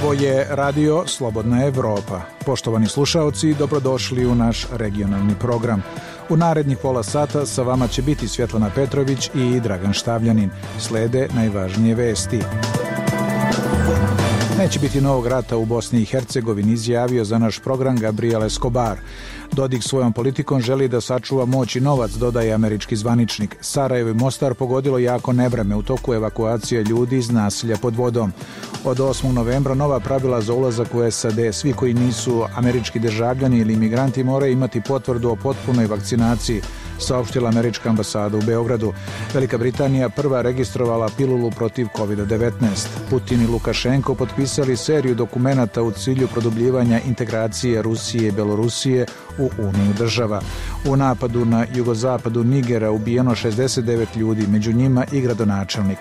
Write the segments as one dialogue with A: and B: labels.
A: Ovo je Radio Slobodna Evropa. Poštovani slušaoci, dobrodošli u naš regionalni program. U narednih pola sata sa vama će biti Svjetlana Petrović i Dragan Štavljanin. Slede najvažnije vesti. Neće biti novog rata u Bosni i Hercegovini, izjavio za naš program Gabriel Escobar. Dodik svojom politikom želi da sačuva moć i novac, dodaje američki zvaničnik. Sarajevo i Mostar pogodilo jako nevreme u toku evakuacije ljudi iz naselja pod vodom. Od 8. novembra nova pravila za ulazak u SAD. Svi koji nisu američki državljani ili imigranti moraju imati potvrdu o potpunoj vakcinaciji, saopštila američka ambasada u Beogradu. Velika Britanija prva registrovala pilulu protiv COVID-19. Putin i Lukašenko potpisali seriju dokumenata u cilju produbljivanja integracije Rusije i Belorusije u Uniju država. U napadu na jugozapadu Nigera ubijeno 69 ljudi, među njima i gradonačelnik.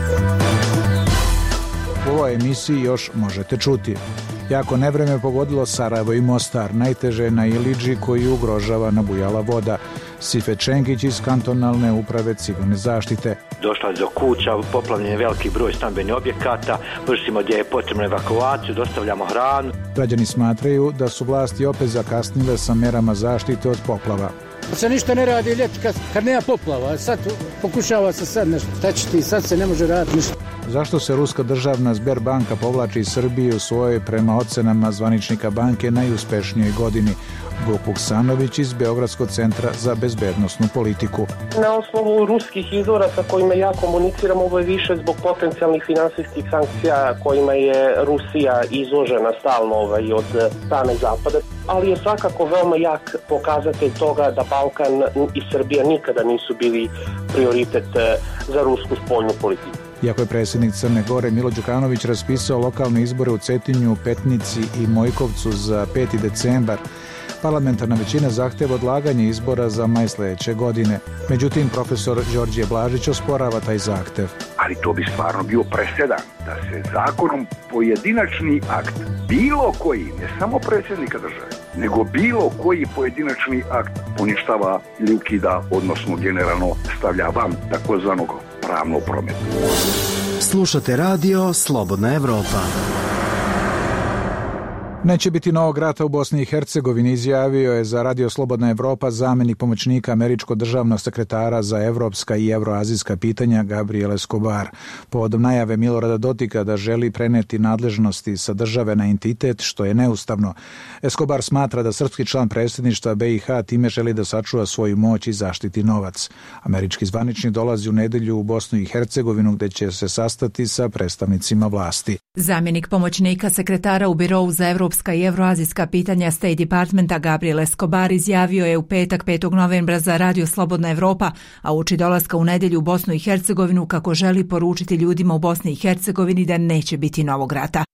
A: U ovoj emisiji još možete čuti. Jako nevreme pogodilo Sarajevo i Mostar, najteže na Iliđi koji ugrožava nabujala voda. Sife Čengić iz kantonalne uprave civilne zaštite.
B: Došla do kuća, poplavljen je veliki broj stambenih objekata, vršimo gdje je potrebna evakuaciju, dostavljamo hranu.
A: Građani smatraju da su vlasti opet zakasnile sa merama zaštite od poplava.
C: Se ništa ne radi ljeti kad nema poplava, sad pokušava se sad nešto, tačiti, sad se ne može raditi ništa.
A: Zašto se Ruska državna Sberbanka povlači iz Srbije u svojoj, prema ocenama zvaničnika banke, najuspešnijoj godini? Vuk Vuksanović iz Beogradskog centra za bezbednosnu politiku.
D: Na osnovu ruskih izvora sa kojima ja komuniciram, ovo je više zbog potencijalnih finansijskih sankcija kojima je Rusija izložena stalno od strane Zapada, ali je svakako veoma jak pokazatelj toga da Balkan i Srbija nikada nisu bili prioritet za rusku spoljnu politiku.
A: Iako je predsjednik Crne Gore Milo Đukanović raspisao lokalne izbore u Cetinju, Petnici i Mojkovcu za 5. decembar, parlamentarna većina zahteva odlaganje izbora za maj sljedeće godine. Međutim, profesor Đorđe Blažić osporava taj zahtev.
E: Ali to bi stvarno bio presedan da se zakonom pojedinačni akt, bilo koji, ne samo predsjednika države, nego bilo koji pojedinačni akt poništava ili ukida, odnosno generalno stavlja van takozvanog pravnog prometa.
F: Slušate Radio Slobodna Evropa.
A: Neće biti novog rata u Bosni i Hercegovini, izjavio je za Radio Slobodna Evropa zamjenik pomoćnika američkog državnog sekretara za evropska i evroazijska pitanja Gabriel Escobar. Povodom najave Milorada Dodika da želi preneti nadležnosti sa države na entitet, što je neustavno. Escobar smatra da srpski član predsjedništva BiH time želi da sačuva svoju moć i zaštiti novac. Američki zvaničnik dolazi u nedelju u Bosnu i Hercegovinu gdje će se sastati sa predstavnicima vlasti.
G: Zamjenik pomoćnika sekretara u Birovu za evropska i evroazijska pitanja State Departmenta Gabriel Escobar izjavio je u petak 5. novembra za Radio Slobodna Evropa, a uoči dolaska u nedjelju u Bosnu i Hercegovinu kako želi poručiti ljudima u Bosni i Hercegovini da neće biti novog rata.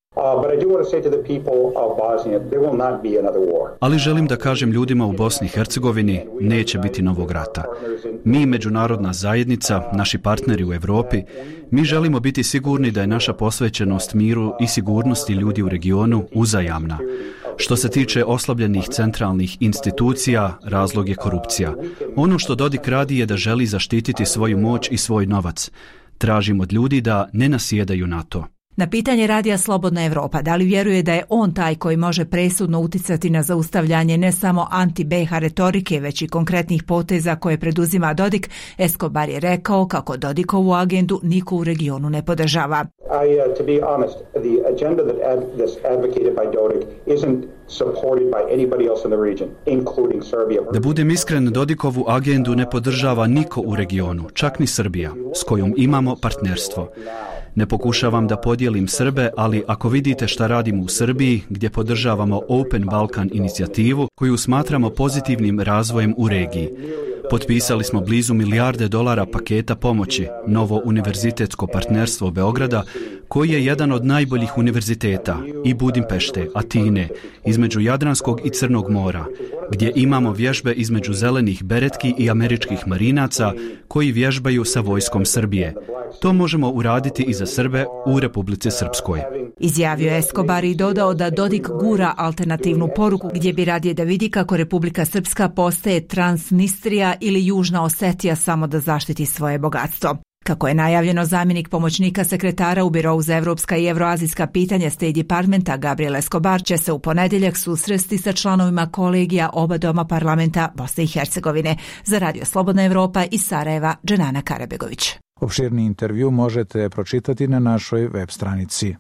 H: Ali želim da kažem ljudima u Bosni i Hercegovini, neće biti novog rata. Mi, međunarodna zajednica, naši partneri u Europi, mi želimo biti sigurni da je naša posvećenost miru i sigurnosti ljudi u regionu uzajamna. Što se tiče oslabljenih centralnih institucija, razlog je korupcija. Ono što Dodik radi je da želi zaštititi svoju moć i svoj novac. Tražim od ljudi da ne nasjedaju na to.
G: Na pitanje Radija Slobodna Evropa da li vjeruje da je on taj koji može presudno uticati na zaustavljanje ne samo anti-BiH retorike, već i konkretnih poteza koje preduzima Dodik, Escobar je rekao kako Dodikovu agendu niko u regionu ne podržava.
I: To be honest, the agenda that's advocated by Dodik isn't supported by anybody else in the region, including Serbia.
H: Da budem iskren, Dodikovu agendu ne podržava niko u regionu, čak ni Srbija, s kojom imamo partnerstvo. Ne pokušavam da podijelim Srbe, ali ako vidite šta radimo u Srbiji, gdje podržavamo Open Balkan inicijativu, koju smatramo pozitivnim razvojem u regiji. Potpisali smo blizu $1 milijarde paketa pomoći, novo univerzitetsko partnerstvo Beograda, koji je jedan od najboljih univerziteta, i Budimpešte, Atine, između Jadranskog i Crnog mora, gdje imamo vježbe između zelenih beretki i američkih marinaca koji vježbaju sa vojskom Srbije. To možemo uraditi i za Srbe u Republici Srpskoj.
G: Izjavio Escobar i dodao da Dodik gura alternativnu poruku gdje bi radije da vidi kako Republika Srpska postaje Transnistrija ili Južna Osetija samo da zaštiti svoje bogatstvo. Kako je najavljeno, zamjenik pomoćnika sekretara u Birou za evropska i evroazijska pitanja State Departmenta Gabriel Escobar će se u ponedjeljak susresti sa članovima kolegija oba doma parlamenta Bosne i Hercegovine. Za Radio Slobodna Evropa iz Sarajeva, Dženana Karabegović.
A: Opširni intervju možete pročitati na našoj web stranici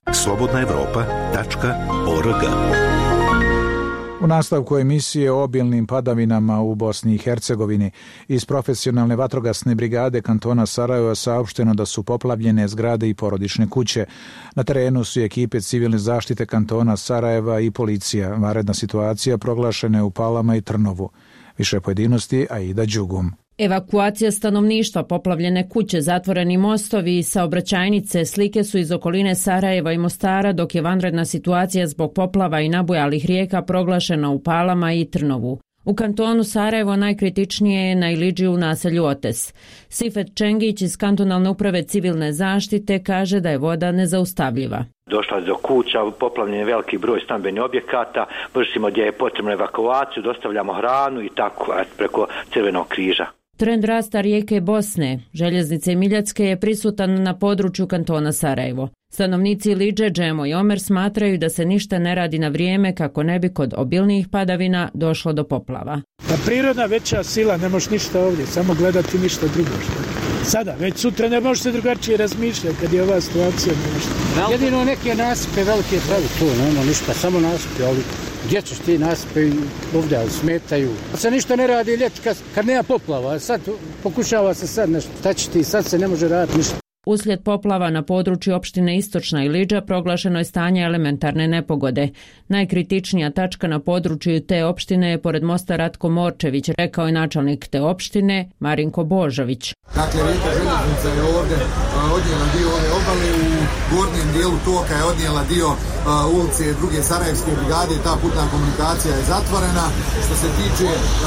A: slobodnaevropa.org. U nastavku emisije o obilnim padavinama u Bosni i Hercegovini iz profesionalne vatrogasne brigade kantona Sarajeva saopšteno da su poplavljene zgrade i porodične kuće. Na terenu su ekipe civilne zaštite kantona Sarajeva i policija. Vanredna situacija proglašena je u Palama i Trnovu. Više pojedinosti Aida Đugum.
J: Evakuacija stanovništva, poplavljene kuće, zatvoreni mostovi i saobraćajnice slike su iz okoline Sarajeva i Mostara, dok je vanredna situacija zbog poplava i nabujalih rijeka proglašena u Palama i Trnovu. U kantonu Sarajevo najkritičnije je na Ilidži u naselju Otes. Sifet Čengić iz kantonalne uprave civilne zaštite kaže da je voda nezaustavljiva.
B: Došla je do kuća, poplavljen je veliki broj stambenih objekata, vršimo gdje je potrebno evakuaciju, dostavljamo hranu i tako preko Crvenog križa.
J: Trend rasta rijeke Bosne, željeznice Miljacke, je prisutan na području kantona Sarajevo. Stanovnici Ilidže, Džemo i Omer smatraju da se ništa ne radi na vrijeme kako ne bi kod obilnijih padavina došlo do poplava.
C: Pa prirodna veća sila, ne možeš ništa ovdje, samo gledati ništa drugo. Sada, već sutra ne može se drugačije razmišljati kad je ova situacija. Jedino neke nasipe velike pravi, to nema ništa, samo nasipe, ali gdje ćeš ti nasipe ovdje, ali smetaju. Se ništa ne radi ljeti kad nema poplava, sad pokušava se sad nešto, šta će ti, sad se ne može raditi ništa.
J: Uslijed poplava na području opštine Istočna Ilidža proglašeno je stanje elementarne nepogode. Najkritičnija tačka na području te opštine je pored mosta Ratko Morčević, rekao je načelnik te opštine Marinko Božović.
K: Dakle, rijeka željeznica je ovdje odnijela dio ove obale, u gornjem dijelu toka je odnijela dio ulice druge Sarajevske brigade, ta putna komunikacija je zatvorena. Što se tiče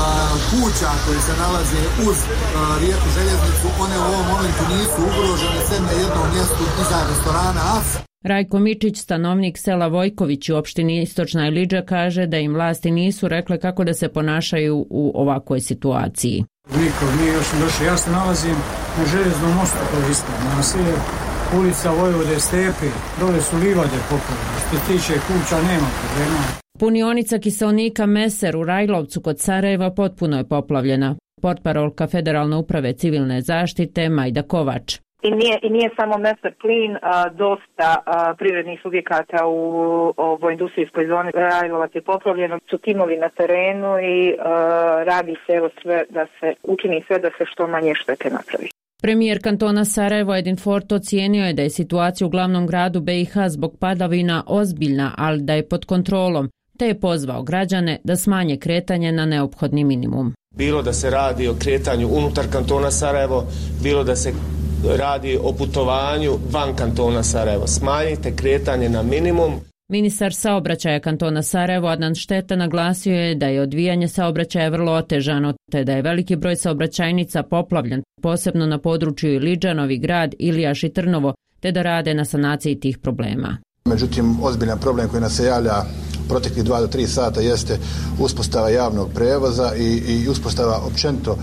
K: kuća koje se nalaze uz rijeku željeznicu, one u ovom momentu nisu ugrožene, sve na jednom mjestu iza restorana AS.
J: Rajko Mičić, stanovnik sela Vojković u opštini Istočna Ilidža, kaže da im vlasti nisu rekle kako da se ponašaju u ovakvoj situaciji.
L: Niko nije još došao. Ja se nalazim na željeznom mostu koji je isto naselje, ulica Vojvode Stepe, dole su livade poplavljene. Što se tiče kuća nema problema.
J: Punionica kiselnika Meser u Rajlovcu kod Sarajeva potpuno je poplavljena. Portparolka Federalne uprave civilne zaštite Majda Kovač.
M: I nije samo Meser plin, dosta privrednih subjekata u ovoj industrijskoj zoni Rajlovac je poplavljeno. Su timovi na terenu i radi se sve da se učini sve da se što manje štete napravi.
J: Premijer kantona Sarajevo Edin Fort ocijenio je da je situacija u glavnom gradu BiH zbog padavina ozbiljna, ali da je pod kontrolom, te je pozvao građane da smanje kretanje na neophodni minimum.
N: Bilo da se radi o kretanju unutar kantona Sarajevo, bilo da se radi o putovanju van kantona Sarajevo. Smanjite kretanje na minimum.
J: Ministar saobraćaja kantona Sarajevo Adnan Šteta naglasio je da je odvijanje saobraćaja vrlo otežano, te da je veliki broj saobraćajnica poplavljen, posebno na području Ilidža, Novi Grad, Ilijaš i Trnovo, te da rade na sanaciji tih problema.
O: Međutim, ozbiljan problem koji nas se javlja proteklih 2 do 3 sata jeste uspostava javnog prevoza i uspostava općenito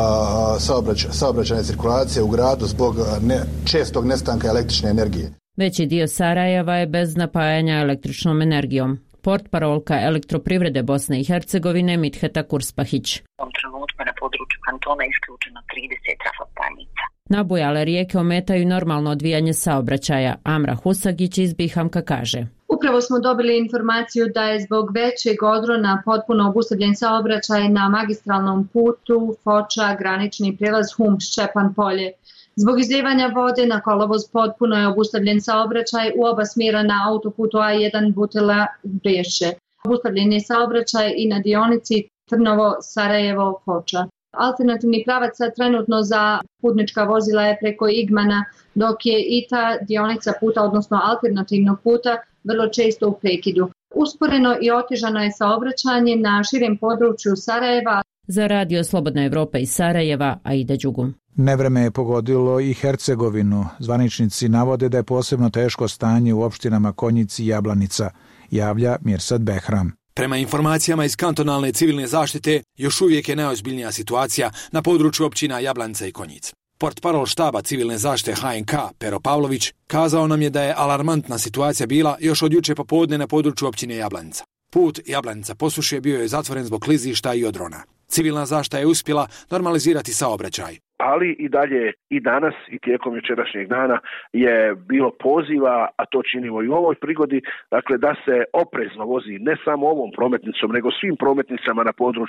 O: saobraćajne cirkulacije u gradu zbog čestog nestanka električne energije.
J: Veći dio Sarajeva je bez napajanja električnom energijom. Portparolka Elektroprivrede Bosne i Hercegovine Mitheta Kurspahić.
P: U ovom trenutku na području kantona isključeno 30 trafostanica.
J: Nabujale rijeke ometaju normalno odvijanje saobraćaja. Amra Husagić iz Bihamka kaže.
Q: Upravo smo dobili informaciju da je zbog većeg odrona potpuno obustavljen saobraćaj na magistralnom putu Foča, granični prijelaz Hum-Ščepan polje. Zbog izljevanja vode na kolovoz potpuno je obustavljen saobraćaj u oba smjera na autoputu A1 Butila-Briješće. Obustavljen je saobraćaj i na dionici Trnovo-Sarajevo-Foča. Alternativni pravac trenutno za putnička vozila je preko Igmana, dok je i ta dionica puta, odnosno alternativnog puta, vrlo često u prekidu. Usporeno i otežano je saobraćanje na širem području Sarajeva.
J: Za Radio Slobodna Evropa iz Sarajeva, Aida Đugum.
A: Nevreme je pogodilo i Hercegovinu. Zvaničnici navode da je posebno teško stanje u opštinama Konjic i Jablanica, javlja Mirsad Behram.
R: Prema informacijama iz kantonalne civilne zaštite, još uvijek je najozbiljnija situacija na području općina Jablanica i Konjic. Portparol štaba civilne zaštite HNK Pero Pavlović kazao nam je da je alarmantna situacija bila još od juče popodne na području općine Jablanica. Put Jablanica Posušje bio je zatvoren zbog klizišta i odrona. Civilna zaštita je uspjela normalizirati saobraćaj.
S: Ali i dalje i danas i tijekom jučerašnjeg dana je bilo poziva, a to činimo i u ovoj prigodi, dakle da se oprezno vozi ne samo ovom prometnicom, nego svim prometnicama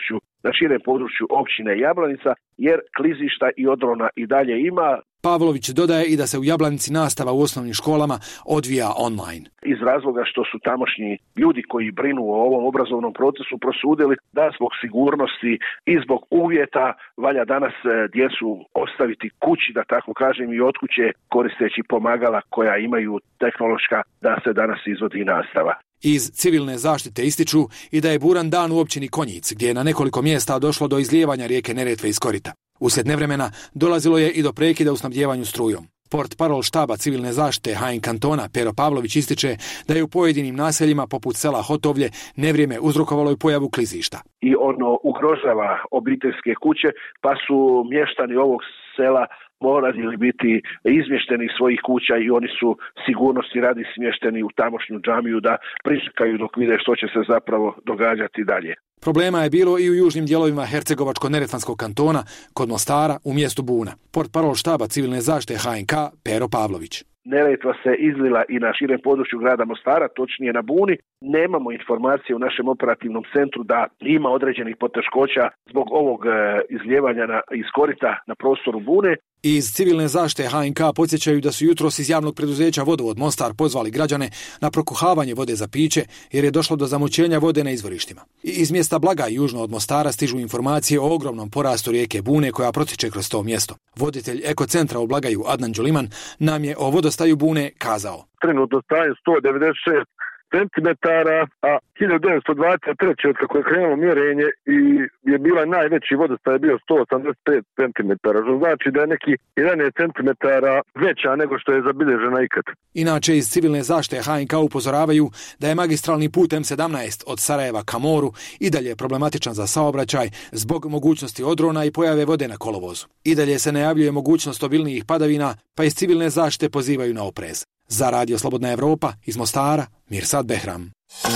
S: na širem području općine Jablanica, jer klizišta i odrona i dalje ima.
R: Pavlović dodaje i da se u Jablanici nastava u osnovnim školama odvija online.
S: Iz razloga što su tamošnji ljudi koji brinu o ovom obrazovnom procesu prosudili da zbog sigurnosti i zbog uvjeta valja danas djecu ostaviti kući, da tako kažem, i od kuće koristeći pomagala koja imaju tehnološka da se danas izvodi nastava.
R: Iz civilne zaštite ističu i da je buran dan u općini Konjic, gdje je na nekoliko mjesta došlo do izlijevanja rijeke Neretve iz korita. Uslijed nevremena dolazilo je i do prekida u snabdjevanju strujom. Portparol štaba civilne zaštite HN kantona Pero Pavlović ističe da je u pojedinim naseljima poput sela Hotovlje nevrijeme uzrokovalo i pojavu klizišta.
S: I ono ugrožava obiteljske kuće, pa su mještani ovog sela morali biti izmješteni iz svojih kuća i oni su sigurnosti radi smješteni u tamošnju džamiju da pričekaju dok vide što će se zapravo događati dalje.
R: Problema je bilo i u južnim dijelovima Hercegovačko-Neretvanskog kantona, kod Mostara u mjestu Buna. Portparol štaba civilne zaštite HNK Pero Pavlović.
S: Neretva se izlila i na širem području grada Mostara, točnije na Buni. Nemamo informacije u našem operativnom centru da ima određenih poteškoća zbog ovog izljevanja iz korita na prostoru Bune.
R: Iz civilne zaštite HNK podsjećaju da su jutros iz javnog preduzeća Vodovod Mostar pozvali građane na prokuhavanje vode za piće jer je došlo do zamućenja vode na izvorištima. Iz mjesta Blagaj južno od Mostara stižu informacije o ogromnom porastu rijeke Bune koja protječe kroz to mjesto. Voditelj ekocentra u Blagaju Adnan Đuliman nam je o vodostaju Bune kazao.
T: Trenutno staje 196 centimetara, a 1923. od kako je krenulo mjerenje i je bila najveći vodostaj je bio 185 centimetara, što znači da je neki 11 centimetara veća nego što je zabilježena ikad.
R: Inače, iz civilne zaštite HNK upozoravaju da je magistralni put M17 od Sarajeva ka moru i dalje problematičan za saobraćaj zbog mogućnosti odrona i pojave vode na kolovozu. I dalje se najavljuje mogućnost obilnijih padavina, pa iz civilne zaštite pozivaju na oprez. Za Radio Slobodna Evropa iz Mostara, Mirsad Behram.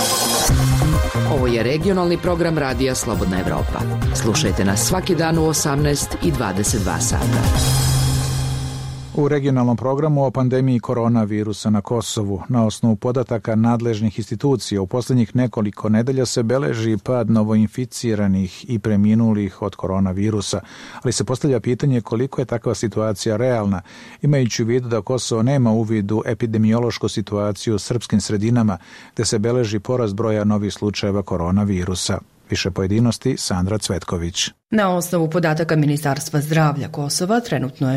U: Ovo je regionalni program Radija Slobodna Evropa. Slušajte nas svaki dan u 18 i 22 sata.
A: U regionalnom programu o pandemiji koronavirusa na Kosovu, na osnovu podataka nadležnih institucija, u posljednjih nekoliko nedelja se beleži pad novoinficiranih i preminulih od koronavirusa, ali se postavlja pitanje koliko je takva situacija realna, imajući u vidu da Kosovo nema uvid u epidemiološku situaciju u srpskim sredinama, gdje se beleži porast broja novih slučajeva koronavirusa. Više pojedinosti Sandra Cvetković.
V: Na osnovu podataka Ministarstva zdravlja Kosova trenutno je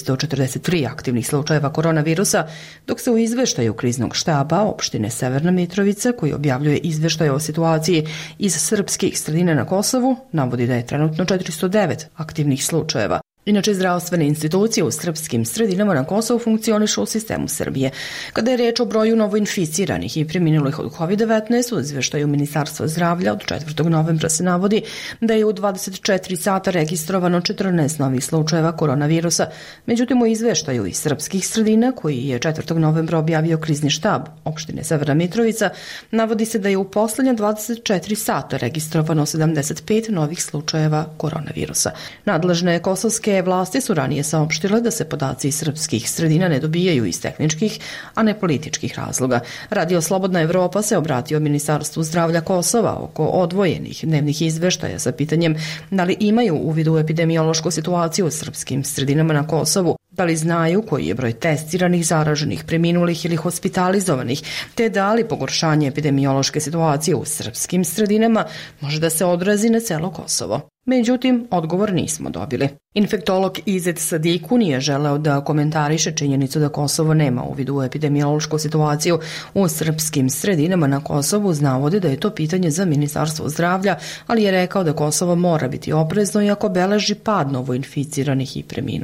V: 443 aktivnih slučajeva koronavirusa, dok se u izveštaju kriznog štaba opštine Severna Mitrovica, koji objavljuje izveštaje o situaciji iz srpskih sredina na Kosovu, navodi da je trenutno 409 aktivnih slučajeva. Inače, zdravstvene institucije u srpskim sredinama na Kosovu funkcionišu u sistemu Srbije. Kada je riječ o broju novoinficiranih i preminulih od COVID-19, u izveštaju Ministarstva zdravlja od 4. novembra se navodi da je u 24 sata registrovano 14 novih slučajeva koronavirusa. Međutim, u izveštaju iz srpskih sredina, koji je 4. novembra objavio krizni štab opštine Severna Mitrovica, navodi se da je u posljednje 24 sata registrovano 75 novih slučajeva koronavirusa. Nadležne kosovske vlasti su ranije saopštile da se podaci iz srpskih sredina ne dobijaju iz tehničkih, a ne političkih razloga. Radio Slobodna Evropa se obratio Ministarstvu zdravlja Kosova oko odvojenih dnevnih izveštaja sa pitanjem da li imaju uvid u epidemiološku situaciju u srpskim sredinama na Kosovu, da li znaju koji je broj testiranih, zaraženih, preminulih ili hospitalizovanih, te da li pogoršanje epidemiološke situacije u srpskim sredinama može da se odrazi na celo Kosovo. Međutim, odgovor nismo dobili. Infektolog Izet Sadiku nije želeo da komentariše činjenicu da Kosovo nema uvid u epidemiološku situaciju u srpskim sredinama na Kosovu, uz navode da je to pitanje za Ministarstvo zdravlja, ali je rekao da Kosovo mora biti oprezno iako beleži pad novoinficiranih i preminulih.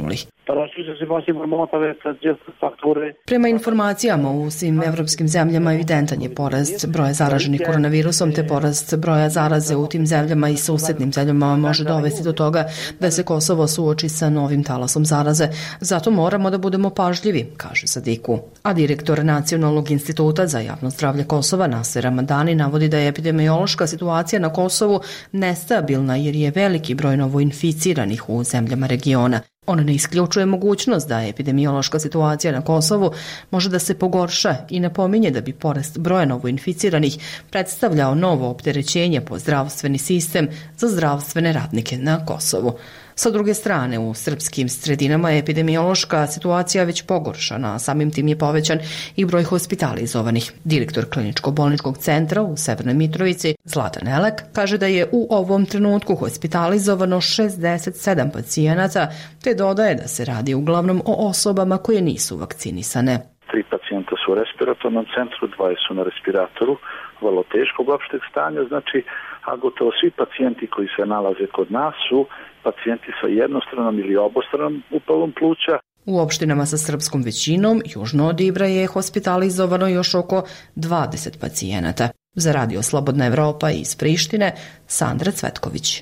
V: Prema informacijama u svim evropskim zemljama evidentan je porast broja zaraženih koronavirusom te porast broja zaraze u tim zemljama i susednim zemljama može dovesti do toga da se Kosovo suoči sa novim talasom zaraze. Zato moramo da budemo pažljivi, kaže Sadiku. A direktor Nacionalnog instituta za javno zdravlje Kosova Naser Ramadani navodi da je epidemiološka situacija na Kosovu nestabilna jer je veliki broj novoinficiranih u zemljama regiona. On ne isključuje mogućnost da epidemiološka situacija na Kosovu može da se pogorša i napominje da bi porast broja novoinficiranih predstavljao novo opterećenje po zdravstveni sistem za zdravstvene radnike na Kosovu. Sa druge strane, u srpskim sredinama je epidemiološka situacija već pogoršana, a samim tim je povećan i broj hospitalizovanih. Direktor kliničko-bolničkog centra u Severnoj Mitrovici, Zlatan Elek, kaže da je u ovom trenutku hospitalizovano 67 pacijenata, te dodaje da se radi uglavnom o osobama koje nisu vakcinisane.
D: 3 pacijenta su u respiratornom centru, 2 su na respiratoru, vrlo teškog opšteg stanja, znači, a gotovo svi pacijenti koji se nalaze kod nas su pacijenti sa jednostranom ili obostranom upalom pluća.
V: U opštinama sa srpskom većinom, južno od Ibra, je hospitalizovano još oko 20 pacijenata. Za Radio Slobodna Evropa iz Prištine, Sandra Cvetković.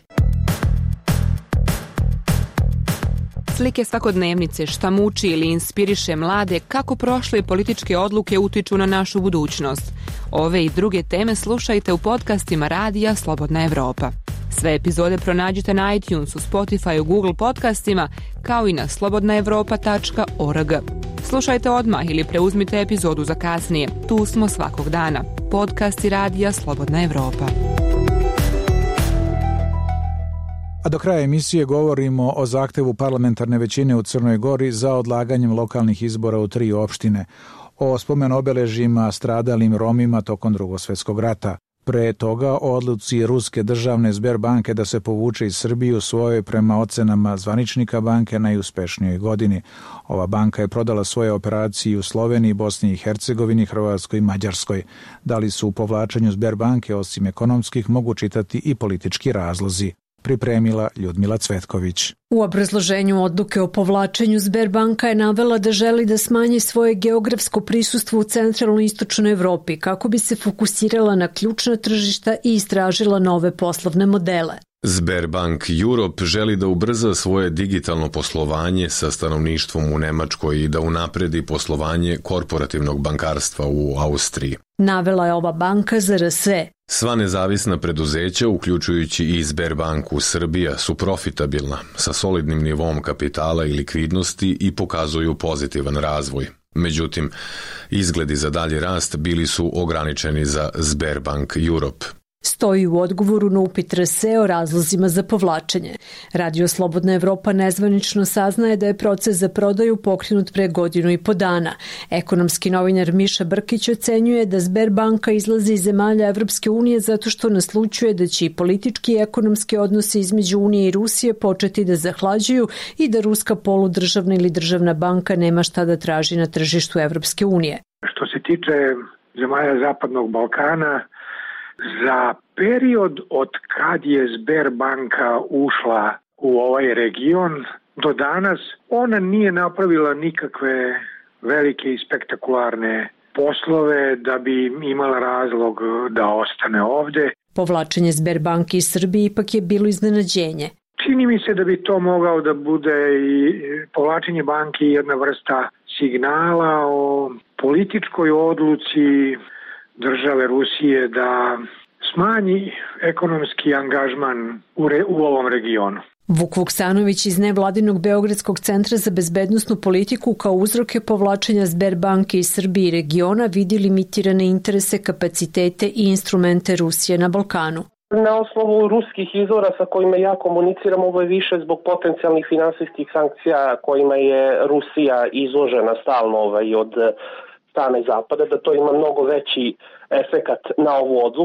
E: Slike svakodnevnice, šta muči ili inspiriše mlade, kako prošle političke odluke utiču na našu budućnost. Ove i druge teme slušajte u podcastima Radija Slobodna Evropa. Sve epizode pronađite na iTunesu, Spotify, Google podcastima, kao i na slobodnaevropa.org. Slušajte odmah ili preuzmite epizodu za kasnije. Tu smo svakog dana. Podcasti Radija Slobodna Evropa.
A: A do kraja emisije govorimo o zahtevu parlamentarne većine u Crnoj Gori za odlaganjem lokalnih izbora u 3 opštine, o spomen obeležjima stradalim Romima tokom Drugog svjetskog rata. Pre toga o odluci Ruske državne Sberbanke da se povuče iz Srbije u svojoj, prema ocenama zvaničnika banke, najuspešnijoj godini. Ova banka je prodala svoje operacije u Sloveniji, Bosni i Hercegovini, Hrvatskoj i Mađarskoj. Da li su u povlačenju Sberbanke osim ekonomskih mogu čitati i politički razlozi? Pripremila Ljudmila Cvetković.
W: U obrazloženju odluke o povlačenju Sberbanka je navela da želi da smanji svoje geografsko prisustvo u centralnoj i istočnoj Evropi kako bi se fokusirala na ključna tržišta i istražila nove poslovne modele.
X: Sberbank Europe želi da ubrza svoje digitalno poslovanje sa stanovništvom u Nemačkoj i da unapredi poslovanje korporativnog bankarstva u Austriji.
W: Navela je ova banka za RS.
X: Sva nezavisna preduzeća, uključujući i Sberbanku Srbija, su profitabilna, sa solidnim nivom kapitala i likvidnosti i pokazuju pozitivan razvoj. Međutim, izgledi za dalji rast bili su ograničeni za Sberbank Europe.
W: Stoji u odgovoru na upit RSE o razlozima za povlačenje. Radio Slobodna Evropa nezvanično saznaje da je proces za prodaju pokrenut pre 1.5 godina. Ekonomski novinar Miša Brkić ocenjuje da Sberbanka izlazi iz zemalja Evropske unije zato što naslućuje da će i politički i ekonomski odnosi između Unije i Rusije početi da zahlađuju i da ruska poludržavna ili državna banka nema šta da traži na tržištu Evropske unije.
Y: Što se tiče zemalja Zapadnog Balkana, za period od kad je Sberbanka ušla u ovaj region do danas, ona nije napravila nikakve velike i spektakularne poslove da bi imala razlog da ostane ovde.
W: Povlačenje Sberbanke iz Srbije ipak je bilo iznenađenje.
Y: Čini mi se da bi to mogao da bude i povlačenje banke jedna vrsta signala o političkoj odluci države Rusije da smanji ekonomski angažman u ovom regionu.
W: Vuk Vuksanović iz nevladinog Beogradskog centra za bezbednosnu politiku kao uzroke povlačenja Sberbanke iz Srbije i regiona vidi limitirane interese, kapacitete i instrumente Rusije na Balkanu.
Z: Na osnovu ruskih izvora sa kojima ja komuniciram, ovo je više zbog potencijalnih finansijskih sankcija kojima je Rusija izložena stalno od strane Zapada, da to ima mnogo veći efekat na ovu odluku.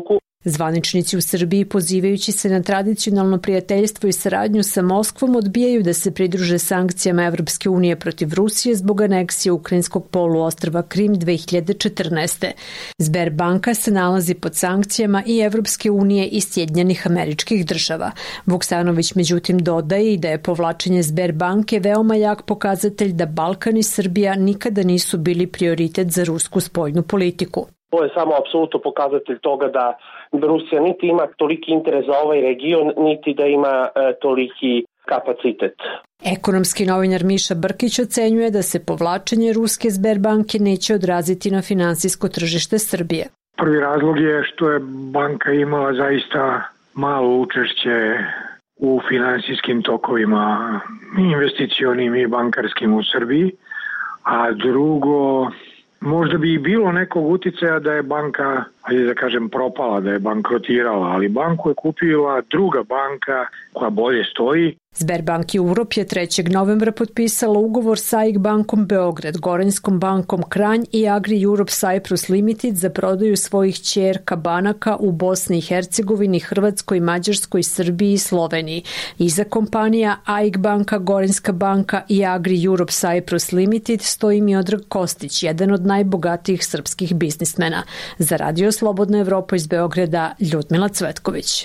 W: Zvaničnici u Srbiji, pozivajući se na tradicionalno prijateljstvo i saradnju sa Moskvom, odbijaju da se pridruže sankcijama Evropske unije protiv Rusije zbog aneksije ukrajinskog poluostrva Krim 2014. Sberbanka se nalazi pod sankcijama i Evropske unije i Sjedinjenih Američkih Država. Vuksanović međutim dodaje i da je povlačenje Sberbanke veoma jak pokazatelj da Balkan i Srbija nikada nisu bili prioritet za rusku spoljnu politiku.
Z: To je samo apsolutno pokazatelj toga da Rusija niti ima toliki interes za ovaj region, niti da ima toliki kapacitet.
W: Ekonomski novinar Miša Brkić ocenjuje da se povlačenje ruske Sberbanke neće odraziti na finansijsko tržište Srbije.
Y: Prvi razlog je što je banka imala zaista malo učešće u finansijskim tokovima investicionim i bankarskim u Srbiji, a drugo, možda bi i bilo nekog uticaja da je banka, ajde da kažem, propala, da je bankrotirala, ali banku je kupila druga banka koja bolje stoji.
W: Sberbank Europe je 3. novembra potpisala ugovor sa AIK bankom Beograd, Goranjskom bankom Kranj i Agri Europe Cyprus Limited za prodaju svojih ćerka banaka u Bosni i Hercegovini, Hrvatskoj, Mađarskoj, Srbiji i Sloveniji. Iza kompanija AIK banka, Goranjska banka i Agri Europe Cyprus Limited stoji Miodrag Kostić, jedan od najbogatijih srpskih biznismena. Za Radio Slobodna Evropa iz Beograda, Ljudmila Cvetković.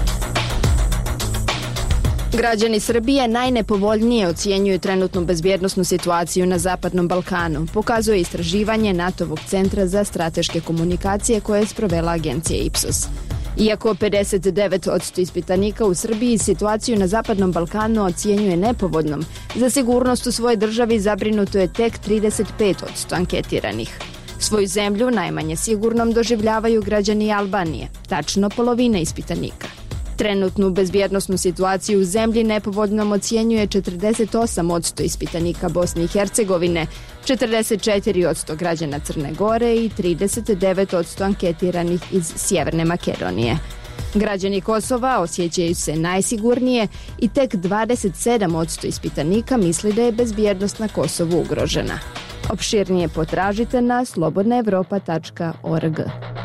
B: Građani Srbije najnepovoljnije ocjenjuju trenutnu bezbjednosnu situaciju na Zapadnom Balkanu, pokazuje istraživanje NATO-vog centra za strateške komunikacije koje je sprovela agencija Ipsos. Iako 59% ispitanika u Srbiji situaciju na Zapadnom Balkanu ocjenjuje nepovoljnom, za sigurnost u svojoj državi zabrinuto je tek 35% anketiranih. Svoju zemlju najmanje sigurnom doživljavaju građani Albanije, tačno polovina ispitanika. Trenutnu bezbjednosnu situaciju u zemlji nepovoljnom ocjenjuje 48% ispitanika Bosne i Hercegovine, 44% građana Crne Gore i 39% anketiranih iz Sjeverne Makedonije. Građani Kosova osjećaju se najsigurnije i tek 27% ispitanika misli da je bezbjednost na Kosovu ugrožena. Opširnije potražite na slobodnaevropa.org.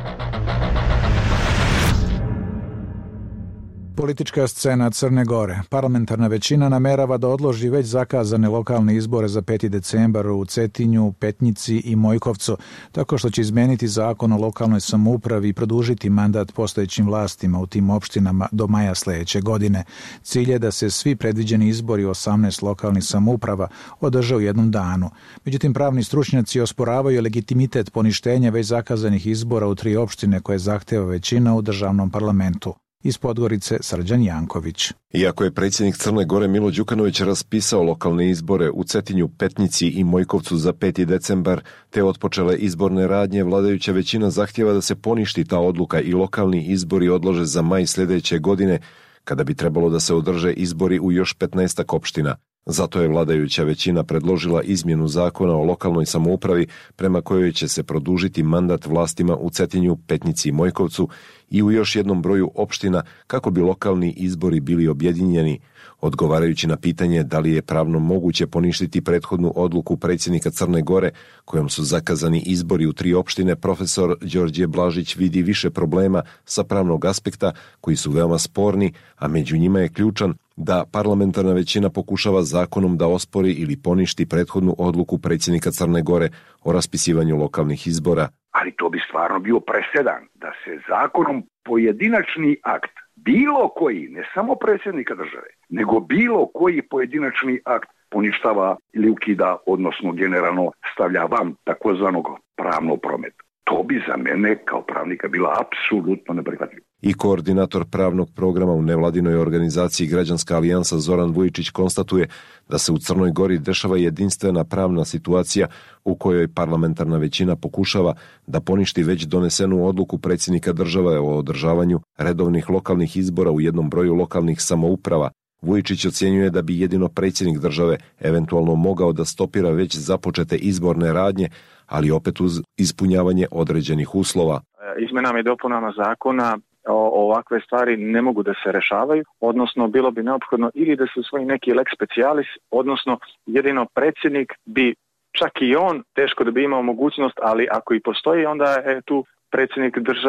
A: Politička scena Crne Gore. Parlamentarna većina namerava da odloži već zakazane lokalne izbore za 5. decembar u Cetinju, Petnici i Mojkovcu, tako što će izmeniti zakon o lokalnoj samoupravi i produžiti mandat postojećim vlastima u tim opštinama do maja sledeće godine. Cilj je da se svi predviđeni izbori u 18 lokalnih samouprava održe u jednom danu. Međutim, pravni stručnjaci osporavaju legitimitet poništenja već zakazanih izbora u 3 opštine koje zahteva većina u državnom parlamentu. Iz Podgorice Srđan Janković.
C: Iako je predsjednik Crne Gore Milo Đukanović raspisao lokalne izbore u Cetinju, Petnici i Mojkovcu za 5. decembar, te otpočele izborne radnje, vladajuća većina zahtjeva da se poništi ta odluka i lokalni izbori odlože za maj sljedeće godine, kada bi trebalo da se održe izbori u još 15 opština. Zato je vladajuća većina predložila izmjenu zakona o lokalnoj samoupravi prema kojoj će se produžiti mandat vlastima u Cetinju, Petnici i Mojkovcu i u još jednom broju opština kako bi lokalni izbori bili objedinjeni. Odgovarajući na pitanje da li je pravno moguće poništiti prethodnu odluku predsjednika Crne Gore kojom su zakazani izbori u 3 opštine, profesor Đorđe Blažić vidi više problema sa pravnog aspekta koji su veoma sporni, a među njima je ključan da parlamentarna većina pokušava zakonom da ospori ili poništi prethodnu odluku predsjednika Crne Gore o raspisivanju lokalnih izbora.
F: Ali to bi stvarno bio presedan da se zakonom pojedinačni akt, bilo koji, ne samo predsjednika države, nego bilo koji pojedinačni akt poništava ili ukida, odnosno generalno stavlja van takozvanog pravnog prometa. To bi za mene kao pravnika bila apsolutno neprihvatljivo.
C: I koordinator pravnog programa u nevladinoj organizaciji Građanska alijansa Zoran Vujičić konstatuje da se u Crnoj Gori dešava jedinstvena pravna situacija u kojoj parlamentarna većina pokušava da poništi već donesenu odluku predsjednika države o održavanju redovnih lokalnih izbora u jednom broju lokalnih samouprava. Vujičić ocjenjuje da bi jedino predsjednik države eventualno mogao da stopira već započete izborne radnje, ali opet uz ispunjavanje određenih uslova.
G: Izmenama i dopunama zakona ovakve stvari ne mogu da se rešavaju, odnosno bilo bi neophodno ili da se usvoji neki lex specialis, odnosno jedino predsjednik bi, čak i on, teško da bi imao mogućnost, ali ako i postoji, onda je tu predsjednik države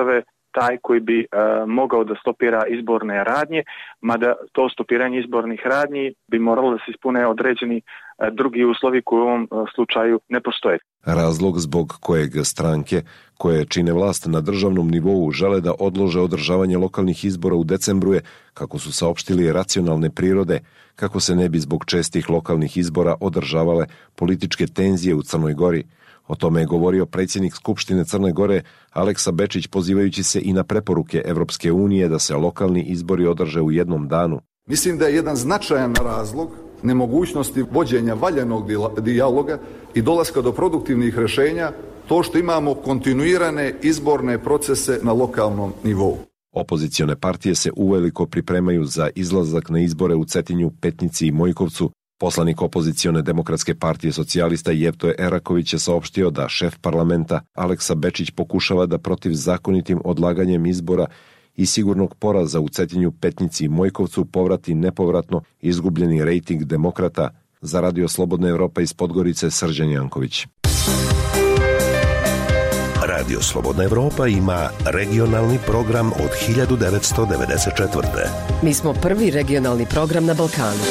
G: taj koji bi mogao da stopira izborne radnje, mada to stopiranje izbornih radnji bi moralo da se ispune određeni drugi uslovi koji u ovom slučaju ne postoje.
C: Razlog zbog kojeg stranke koje čine vlast na državnom nivou žele da odlože održavanje lokalnih izbora u decembru je, kako su saopštili, racionalne prirode, kako se ne bi zbog čestih lokalnih izbora održavale političke tenzije u Crnoj Gori. O tome je govorio predsjednik Skupštine Crne Gore Aleksa Bečić, pozivajući se i na preporuke Evropske unije da se lokalni izbori održe u jednom danu.
H: Mislim da je jedan značajan razlog nemogućnosti vođenja valjanog dijaloga i dolaska do produktivnih rješenja to što imamo kontinuirane izborne procese na lokalnom nivou.
C: Opozicione partije se uveliko pripremaju za izlazak na izbore u Cetinju, Petnici i Mojkovcu. Poslanik opozicione demokratske partije socijalista Jevtoje Eraković je saopštio da šef parlamenta Aleksa Bečić pokušava da protivzakonitim odlaganjem izbora i sigurnog poraza u Cetinju, Petnici i Mojkovcu povrati nepovratno izgubljeni rejting demokrata. Za Radio Slobodna Evropa iz Podgorice, Srđan Janković.
I: Radio Slobodna Evropa ima regionalni program od 1994.
U: Mi smo prvi regionalni program na Balkanu.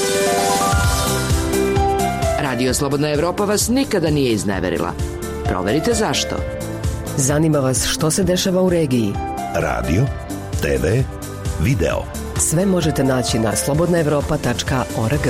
U: Radio Slobodna Evropa vas nikada nije izneverila. Proverite zašto. Zanima vas što se dešava u regiji.
I: Radio, TV, video.
U: Sve možete naći na slobodnaevropa.org.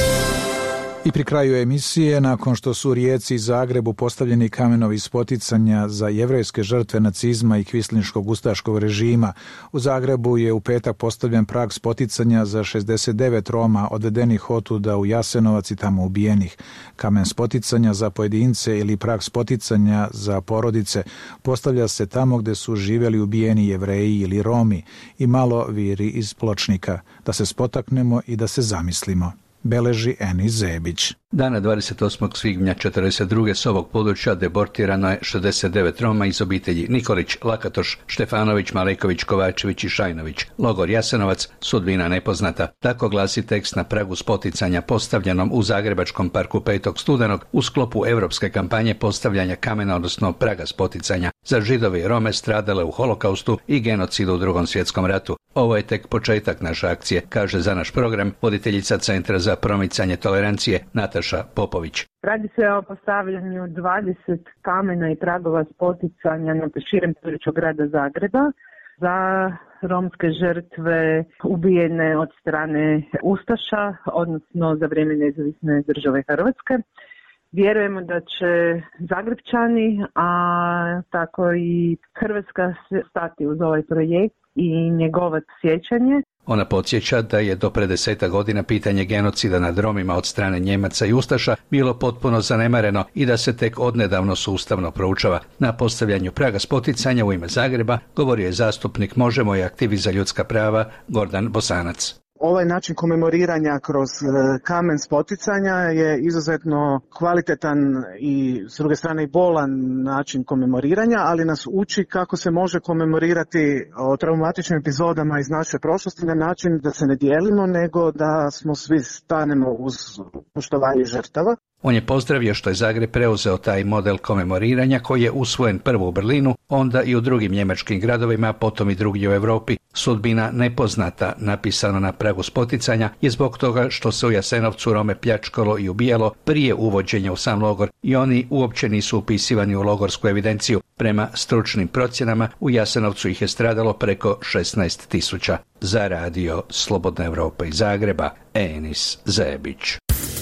A: I pri kraju emisije, nakon što su u Rijeci i Zagrebu postavljeni kamenovi spoticanja za jevrejske žrtve nacizma i kvislinškog ustaškog režima, u Zagrebu je u petak postavljen prag spoticanja za 69 Roma odvedenih otuda u Jasenovac i tamo ubijenih. Kamen spoticanja za pojedince ili prag spoticanja za porodice postavlja se tamo gde su živjeli ubijeni Jevreji ili Romi i malo viri iz Pločnika, da se spotaknemo i da se zamislimo. Beleži Enis Zebić.
K: Dana 28. svibnja 1942. s ovog područja deportirano je 69 Roma iz obitelji Nikolić, Lakatoš, Štefanović, Maleković, Kovačević i Šajnović. Logor Jasenovac, sudbina nepoznata. Tako glasi tekst na pragu spoticanja postavljenom u Zagrebačkom parku 5. studenog u sklopu europske kampanje postavljanja kamena, odnosno praga spoticanja za Židove i Rome stradale u holokaustu i genocidu u Drugom svjetskom ratu. Ovo je tek početak naše akcije, kaže za naš program voditeljica Centra za promicanje tolerancije Nataša Popović.
L: Radi se o postavljanju 20 kamena i pragova spoticanja na širem području grada Zagreba za romske žrtve ubijene od strane ustaša, odnosno za vrijeme nezavisne države Hrvatske. Vjerujemo da će Zagrebčani, a tako i Hrvatska stati uz ovaj projekt i njegovat sjećanje.
K: Ona podsjeća da je do pre 10 godina pitanje genocida nad Romima od strane Njemaca i ustaša bilo potpuno zanemareno i da se tek odnedavno sustavno proučava. Na postavljanju praga spoticanja u ime Zagreba govorio je zastupnik Možemo i aktivist za ljudska prava Gordan Bosanac.
M: Ovaj način komemoriranja kroz kamen spoticanja je izuzetno kvalitetan i s druge strane i bolan način komemoriranja, ali nas uči kako se može komemorirati o traumatičnim epizodama iz naše prošlosti na način da se ne dijelimo, nego da smo svi stanemo uz poštovanje žrtava.
K: On je pozdravio što je Zagreb preuzeo taj model komemoriranja koji je usvojen prvo u Berlinu, onda i u drugim njemačkim gradovima, potom i drugdje u Europi. Sudbina nepoznata, napisano na pragu spoticanja, je zbog toga što se u Jasenovcu Rome pljačkalo i ubijalo prije uvođenja u sam logor i oni uopće nisu upisivani u logorsku evidenciju. Prema stručnim procjenama u Jasenovcu ih je stradalo preko 16.000. Za Radio Slobodna Evropa iz Zagreba, Enis Zebić.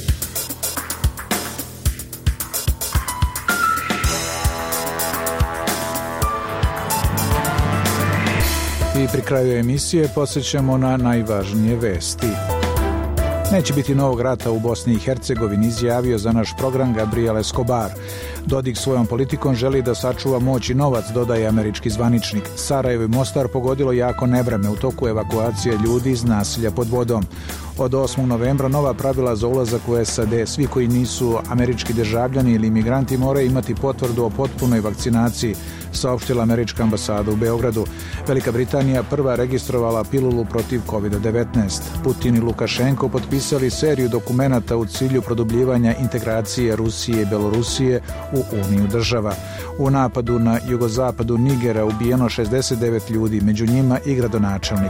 A: I pri kraju emisije podsjećamo na najvažnije vesti. Neće biti novog rata u Bosni i Hercegovini, izjavio za naš program Gabriel Escobar. Dodik svojom politikom želi da sačuva moć i novac, dodaje američki zvaničnik. Sarajevo i Mostar pogodilo jako nevreme u toku evakuacije ljudi iz nasilja pod vodom. Od 8. novembra nova pravila za ulazak u SAD. Svi koji nisu američki državljani ili imigranti moraju imati potvrdu o potpunoj vakcinaciji, saopštila američka ambasada u Beogradu. Velika Britanija prva registrovala pilulu protiv COVID-19. Putin i Lukašenko potpisali seriju dokumenata u cilju produbljivanja integracije Rusije i Belorusije u Uniju država. U napadu na jugozapadu Nigera ubijeno 69 ljudi, među njima i gradonačelnik.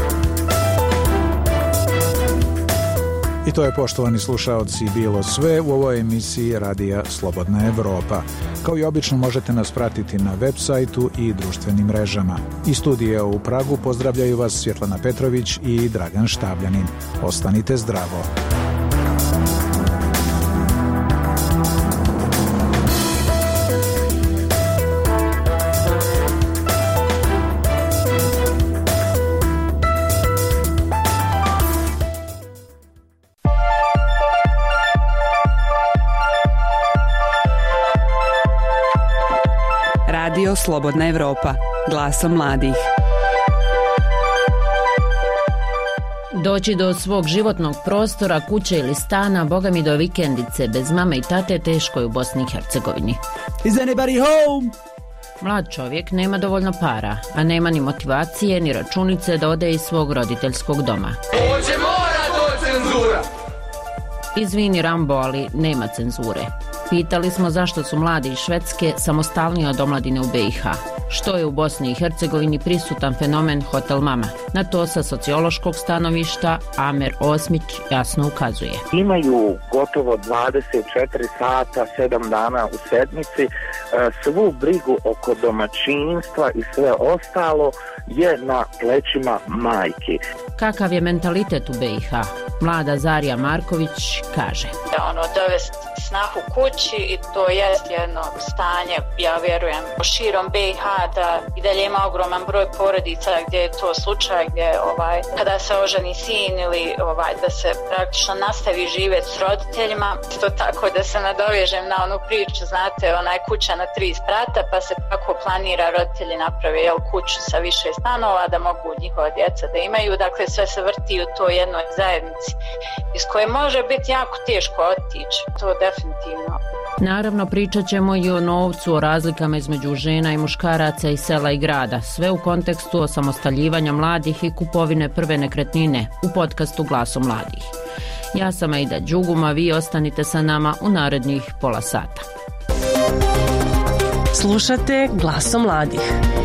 A: I to je, poštovani slušaoci, bilo sve u ovoj emisiji Radija Slobodna Evropa. Kao i obično možete nas pratiti na web sajtu i društvenim mrežama. Iz studija u Pragu pozdravljaju vas Svjetlana Petrović i Dragan Štabljanin. Ostanite zdravo.
E: Radio Slobodna Evropa, glasom mladih.
J: Doći do svog životnog prostora, kuće ili stana, boga mi do vikendice, bez mame i tate, teško je u Bosni i Hercegovini.
N: Is anybody home?
J: Mlad čovjek nema dovoljno para, a nema ni motivacije ni računice da ode iz svog roditeljskog doma.
N: Ovdje mora doći cenzura!
J: Izvini Rambo, ali nema cenzure. Pitali smo zašto su mladi iz Švedske samostalniji od omladine u BiH. Što je u Bosni i Hercegovini prisutan fenomen Hotel Mama? Na to sa sociološkog stanovišta Amer Osmić jasno ukazuje.
O: Imaju gotovo 24 sata, 7 dana u sedmici, svu brigu oko domaćinstva i sve ostalo je na plećima majki.
J: Kakav je mentalitet u BiH? Mlada Zarija Marković kaže.
P: Dovesti snahu kući i to jest jedno stanje, ja vjerujem, širom BiH da i dalje ima ogroman broj porodica gdje je to slučaj, gdje kada se oženi sin ili da se praktično nastavi živjeti s roditeljima. Isto tako da se nadovežem na onu priču, znate, kuća na 3 sprata, pa se tako planira, roditelji naprave kuću sa više stanova da mogu njihova djeca da imaju, dakle sve se vrti u toj jednoj zajednici iz koje može biti jako teško otići, to definitivno.
J: Naravno, pričat ćemo i o novcu, o razlikama između žena i muškaraca i sela i grada, sve u kontekstu osamostaljivanja mladih i kupovine prve nekretnine u podcastu Glasom mladih. Ja sam Aida Đuguma, vi ostanite sa nama u narednih pola sata.
W: Slušate Glasom mladih.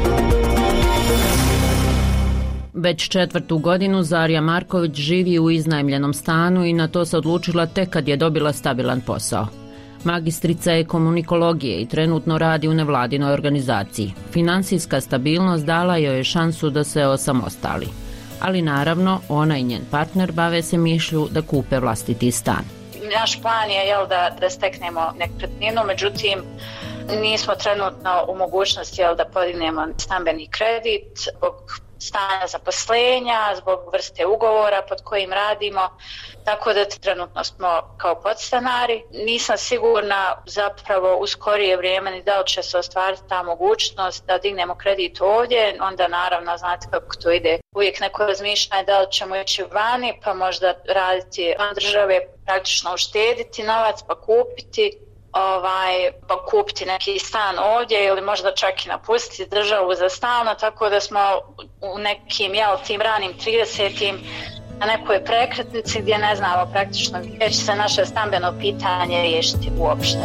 J: Već 4. godinu Zarija Marković živi u iznajmljenom stanu i na to se odlučila tek kad je dobila stabilan posao. Magistrica je komunikologije i trenutno radi u nevladinoj organizaciji. Finansijska stabilnost dala joj je šansu da se osamostali. Ali naravno, ona i njen partner bave se mišlju da kupe vlastiti stan.
P: Naš plan je da steknemo nekretninu, međutim nismo trenutno u mogućnosti da podignemo stambeni kredit zbog stanja zaposlenja, zbog vrste ugovora pod kojim radimo, tako da trenutno smo kao podstanari. Nisam sigurna zapravo u skorije vrijeme ni da li će se ostvariti ta mogućnost da dignemo kredit ovdje, onda naravno znate kako to ide. Uvijek neko razmišljanje da li ćemo ići vani pa možda raditi van države, praktično uštediti novac pa kupiti. Pa kupiti neki stan ovdje ili možda čak i napustiti državu za stalno, tako da smo u nekim tim ranim 30-im na nekoj prekretnici gdje ne znamo praktično gdje će se naše stambeno pitanje riješiti uopšte.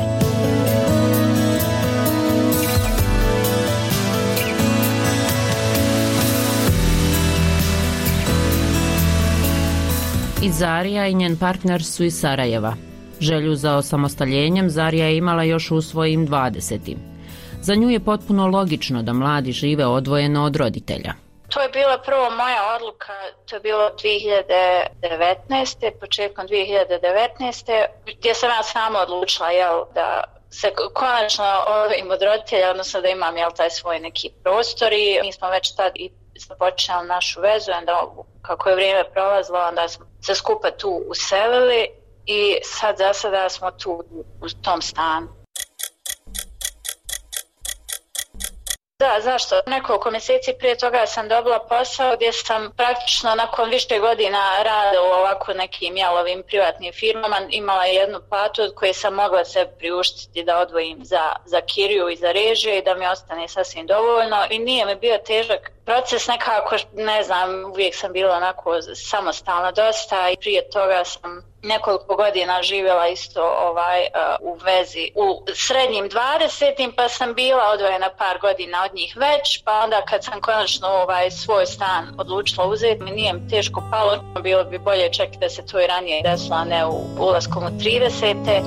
J: I Zarija i njen partner su iz Sarajeva. Želju za osamostaljenjem Zarija je imala još u svojim 20. Za nju je potpuno logično da mladi žive odvojeno od roditelja.
P: To je bila prvo moja odluka, to je bilo 2019. početkom 2019. gdje sam ja sama odlučila da se konačno odvojim od roditelja, odnosno da imam taj svoj neki prostor i mi smo već tad i započeli našu vezu, onda kako je vrijeme prolazilo, onda smo se skupa tu uselili i za sada smo tu u tom stanu. Da, zašto? Nekoliko mjeseci prije toga sam dobila posao gdje sam praktično nakon više godina rada u ovako nekim jalovim privatnim firmama imala jednu platu od koje sam mogla se priuštiti da odvojim za kiriju i za režije i da mi ostane sasvim dovoljno i nije mi bio težak proces, nekako, ne znam, uvijek sam bila onako samostalna dosta i prije toga sam nekoliko godina živjela isto u vezi u srednjim 20, pa sam bila odvojena par godina od njih već, pa onda kad sam konačno svoj stan odlučila uzeti, mi nije teško palo, bilo bi bolje čak da se to i ranije desilo, a ne ulaskom u 30.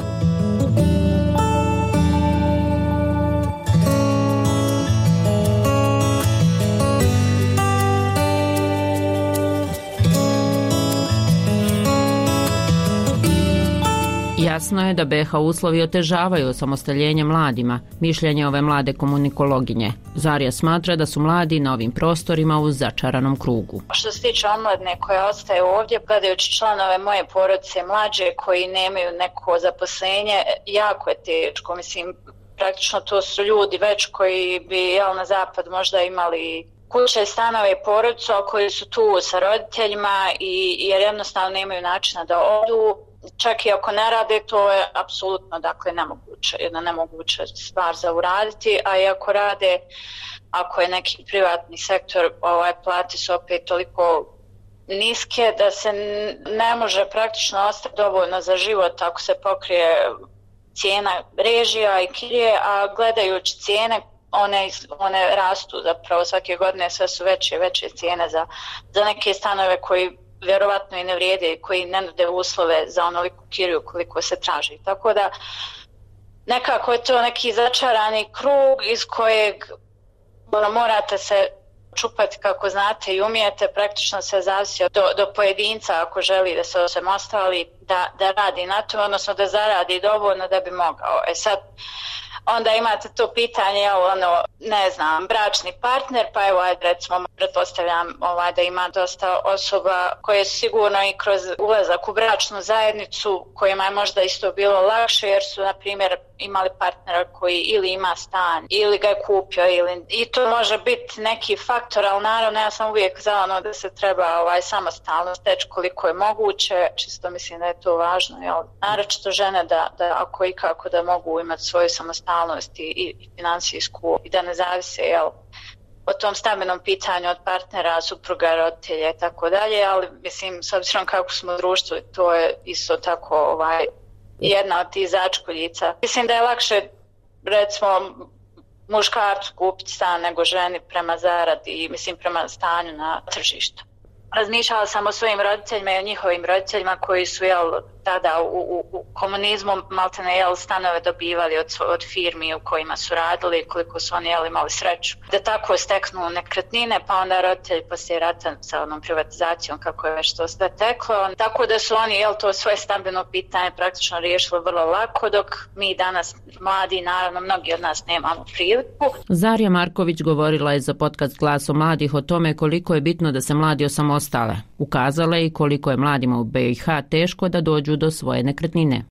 J: Jasno je da BiH uslovi otežavaju osamostaljenje mladima, mišljenje ove mlade komunikologinje. Zarija smatra da su mladi na ovim prostorima u začaranom krugu.
P: Što se tiče omladine koja ostaje ovdje, gledajući članove moje porodice mlađe koji nemaju neko zaposlenje, jako je teško. Mislim, praktično to su ljudi već koji bi na zapad možda imali kuće, stanove i porodicu, a koji su tu sa roditeljima jer jednostavno nemaju načina da odu. Čak i ako ne rade, to je apsolutno jedna nemoguća stvar za uraditi, a i ako rade, ako je neki privatni sektor, plate su opet toliko niske da se ne može praktično ostati dovoljno za život ako se pokrije cijena režija i kirije, a gledajući cijene one rastu zapravo svake godine, sve su veće i veće cijene za neke stanove koji vjerovatno i ne vrijede, koji ne nude uslove za onoliku kiriju koliko se traži. Tako da nekako je to neki začarani krug iz kojeg morate se čupati kako znate i umijete, praktično se zavisi do pojedinca ako želi da se osamostali, da radi na to, odnosno da zaradi dovoljno da bi mogao. Sad, onda imate to pitanje, ne znam, bračni partner, pa evo, recimo, pretpostavljam da ima dosta osoba koje su sigurno i kroz ulazak u bračnu zajednicu, kojima je možda isto bilo lakše, jer su, na primjer, imali partnera koji ili ima stan, ili ga je kupio, i to može biti neki faktor, ali naravno ja sam uvijek za da se treba samostalno steći koliko je moguće, čisto mislim da je to važno, naročito žene da ako i kako da mogu imati svoju samostalnost i financijsku i da ne zavise o tom stambenom pitanju od partnera, supruga, roditelja i tako dalje, ali mislim s obzirom kako smo u društvu, to je isto tako jedna od tih začkoljica. Mislim da je lakše, recimo, muškarcu kupiti stan nego ženi prema zaradi i mislim prema stanju na tržištu. Razmišljala sam o svojim roditeljima i o njihovim roditeljima koji su tada u komunizmu maltene stanove dobivali od firmi u kojima su radili, koliko su oni imali sreću da tako steknu nekretnine, pa onda roditelji poslije rata sa onom privatizacijom kako je već to sve teklo. Tako da su oni to svoje stambeno pitanje praktično riješili vrlo lako, dok mi danas mladi, naravno mnogi od nas nemamo priliku.
J: Zarija Marković govorila je za podcast Glasom mladih o tome koliko je bitno da se mladi osamostale. Ukazala je i koliko je mladima u BiH teško da dođu do svoje nekretnine.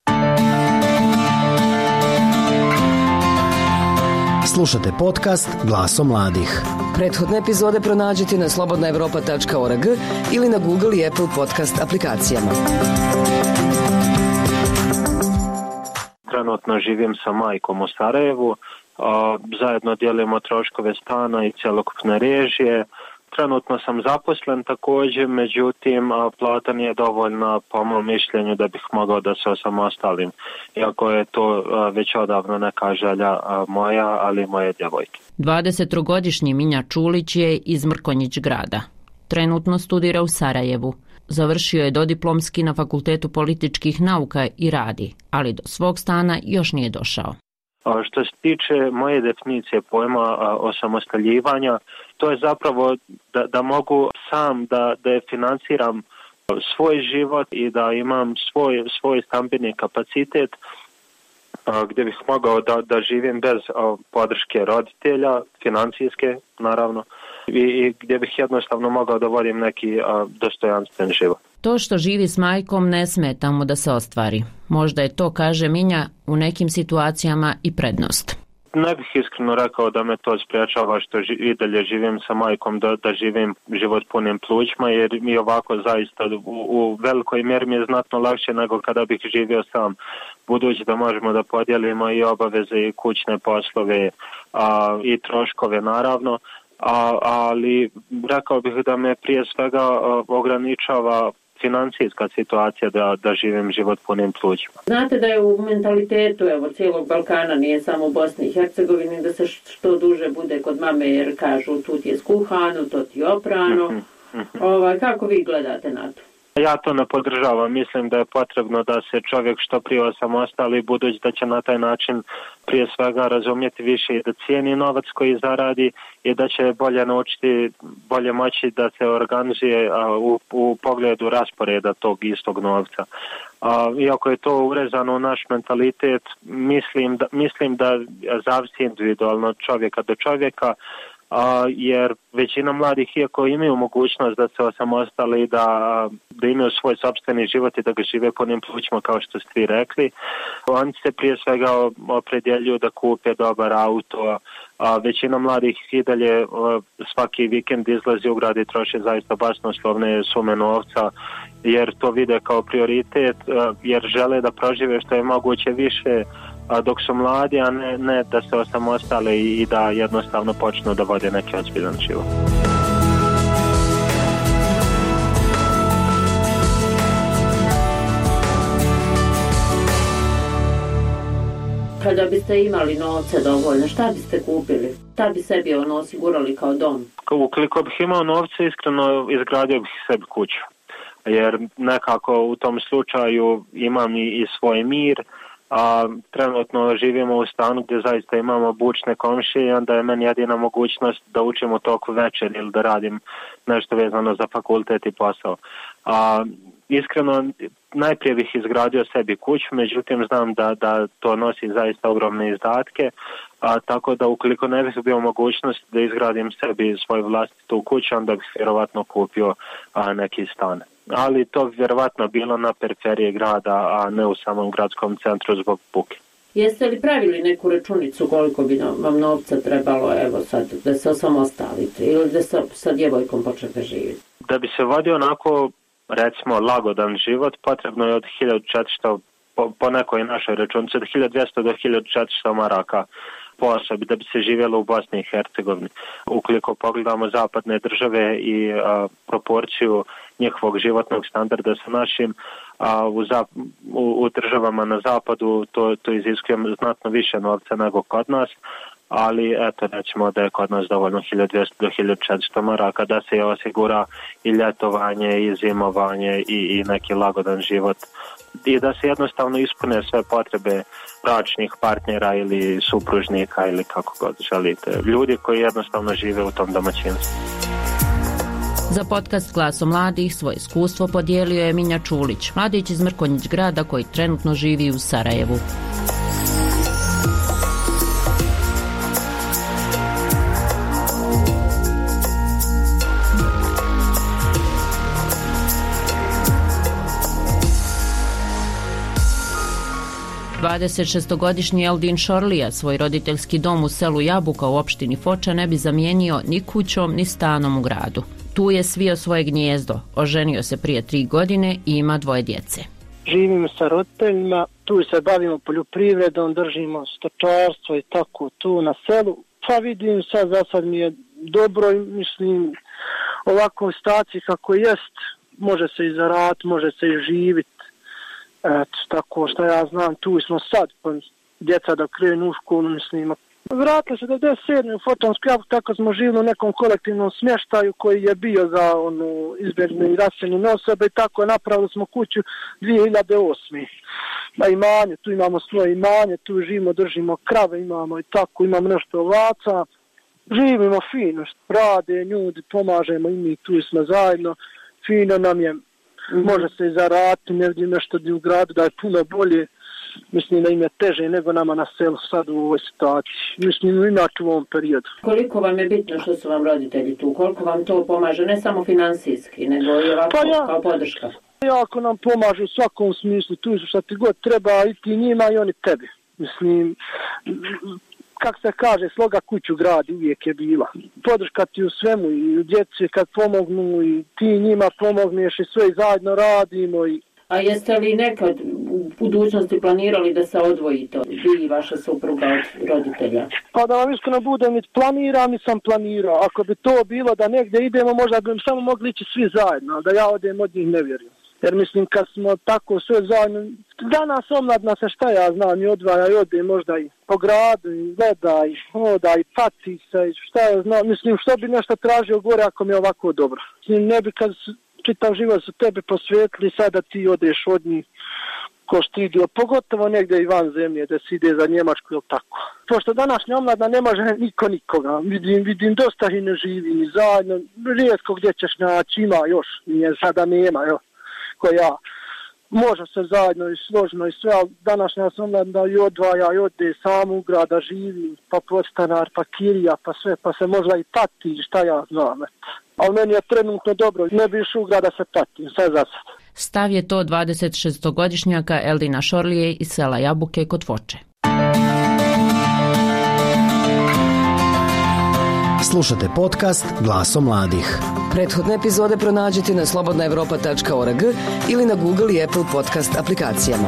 D: Slušate podcast Glasom mladih.
Q: Prethodne epizode pronađite na slobodnaevropa.org ili na Google i Apple podcast aplikacijama.
G: Trenutno živim sa majkom u Sarajevu, zajedno dijelimo troškove stana i cjelokupne režije. Trenutno sam zaposlen također, međutim plata nije dovoljna po mom mišljenju da bih mogao da se osamostalim, iako je to već odavno neka želja moja, ali moje djevojke.
J: 23-godišnji Minja Čulić je iz Mrkonjić grada. Trenutno studira u Sarajevu. Završio je dodiplomski na Fakultetu političkih nauka i radi, ali do svog stana još nije došao.
G: Što se tiče moje definicije pojma osamostaljivanja, to je zapravo da mogu sam da financiram svoj život i da imam svoj stambeni kapacitet gdje bih mogao da živim bez podrške roditelja, financijske naravno, i gdje bih jednostavno mogao da vodim neki dostojanstven život.
J: To što živi s majkom ne smeta mu da se ostvari. Možda je to, kaže Minja, u nekim situacijama i prednost.
G: Ne bih iskreno rekao da me to spriječava što i dalje živim sa majkom, da živim život punim plućima, jer mi ovako zaista u velikoj mjeri mi je znatno lakše nego kada bih živio sam, budući da možemo da podijelimo i obaveze i kućne poslove i troškove naravno, ali rekao bih da me prije svega ograničava financijska situacija da živim život punim plućima.
J: Znate da je u mentalitetu cijelog Balkana, nije samo u Bosni i Hercegovini, da se što duže bude kod mame, jer kažu tu ti je skuhano, to ti je oprano. Kako vi gledate na to?
G: Ja to ne podržavam. Mislim da je potrebno da se čovjek što prije osamostali, budući da će na taj način prije svega razumjeti više i da cijeni novac koji zaradi i da će bolje naučiti, bolje moći da se organizuje u pogledu rasporeda tog istog novca. Iako je to urezano u naš mentalitet, mislim da zavisi individualno čovjeka do čovjeka, jer većina mladih, iako imaju mogućnost da se osamostali, da imaju svoj sopstveni život i da ga žive punim plućima, kao što ste vi rekli, oni se prije svega opredjeljuju da kupe dobar auto. Većina mladih i dalje svaki vikend izlazi u grad i troši zaista basnoslovne sume novca, jer to vide kao prioritet, jer žele da prožive što je moguće više dok su mladi, a ne da se osamostale i da jednostavno počnu da vode neki ozbiljan život.
J: Kada biste imali novce dovoljno, šta biste kupili? Šta bi sebi osigurali kao dom?
G: Ukoliko bih imao novce, iskreno izgradio bih sebi kuću. Jer nekako u tom slučaju imam i svoj mir, trenutno živimo u stanu gdje zaista imamo bučne komšije i onda je meni jedina mogućnost da učim u toku večer ili da radim nešto vezano za fakultet i posao. Iskreno, najprije bih izgradio sebi kuću, međutim znam da to nosi zaista ogromne izdatke, tako da ukoliko ne bih bio mogućnost da izgradim sebi svoju vlastitu kuću, onda bih vjerovatno kupio neki stan. Ali to bi vjerovatno bilo na periferiji grada, a ne u samom gradskom centru zbog buke.
J: Jeste li pravili neku računicu koliko bi vam novca trebalo sad da se osamostalite ili da sa djevojkom počnete živjeti?
G: Da bi se vodio onako, recimo, lagodan život, potrebno je od 1400, po nekoj našoj računici, od 1200 do 1400 maraka po osobi da bi se živjelo u Bosni i Hercegovini. Ukoliko pogledamo zapadne države i proporciju njihovog životnog standarda sa našim, u državama na zapadu to iziskuje znatno više novca nego kod nas, ali eto, recimo da je kod nas dovoljno 1200 do 1400 maraka da se osigura i ljetovanje i zimovanje i neki lagodan život i da se jednostavno ispune sve potrebe bračnih partnera ili supružnika ili kako god želite. Ljudi koji jednostavno žive u tom domaćinstvu.
J: Za podcast Glasom mladih svoje iskustvo podijelio je Minja Čulić, mladić iz Mrkonjić grada koji trenutno živi u Sarajevu. Dvadesetšestogodišnji Eldin Šorlija svoj roditeljski dom u selu Jabuka u opštini Foča ne bi zamijenio ni kućom ni stanom u gradu. Tu je svio svoje gnijezdo, oženio se prije 3 godine i ima 2 djece.
R: Živimo sa roditeljima, tu se bavimo poljoprivredom, držimo stočarstvo i tako tu na selu. Pa vidim za sad mi je dobro i mislim ovako u staciji kako jest, može se i zaraditi, može se i živjeti. Eto, tako što ja znam, tu smo sad, pa djeca da krenu u školu, mislim. Vratili se 97. u Fotonsku Jabuku, tako smo živjeli u nekom kolektivnom smještaju koji je bio za izbježne i raseljene osobe i tako napravili smo kuću 2008. Na imanje, tu imamo svoje imanje, tu živimo, držimo krave, imamo i tako, imamo nešto ovaca. Živimo fino, rade ljudi, pomažemo i mi tu smo zajedno, fino nam je. Može se i zaraditi, ne vidim nešto u gradu da je puno bolje, mislim da im je teže nego nama na selu sad u ovoj situaciji, mislim inače u ovom periodu.
J: Koliko vam je bitno što su vam roditelji tu, koliko vam to pomaže, ne samo financijski, nego i ovako kao podrška?
R: Jako nam pomaže u svakom smislu, tu su šta ti god treba i ti njima i oni tebi. Mislim, kako se kaže, sloga kuću gradi uvijek je bila. Podrška ti u svemu i u djeci kad pomognu i ti njima pomogneš i sve zajedno radimo.
J: A jeste li nekad u budućnosti planirali da se odvojite, vi i vaša supruga od roditelja?
R: Pa da vam iskreno budem, nisam planirao. Ako bi to bilo da negdje idemo, možda bi samo mogli ići svi zajedno, da ja odem od njih ne vjerujem. Jer mislim kad smo tako sve zajedno, danas omladna se šta ja znam i odvaja i ode možda i po gradu i gleda i hoda i pati se i šta ja znam. Mislim što bi nešto tražio gore ako mi je ovako dobro. Mislim ne bi kad čitav život su tebi posvetili sad da ti odeš od njih ko štidio, pogotovo negdje i van zemlje da se ide za Njemačku ili tako. Pošto današnja omladna ne može niko nikoga. Vidim dosta i ne živi ni zajedno. Rijetko gdje ćeš naći, ima još, nije sada nema, jo. Ja, može se zajedno i složno i sve, ali današnja sam da i odvaja i ode sam u grada živi, pa podstanar, pa kirija, pa sve, pa se možda i pati, šta ja znam. Ali meni je trenutno dobro, ne bi išao u grada se patim, sve za sad.
J: Stav je to 26-godišnjaka Eldina Šorlije iz sela Jabuke kod Foče.
D: Slušate podcast Glasom mladih.
Q: Prethodne epizode pronađite na slobodnaevropa.org ili na Google i Apple podcast aplikacijama.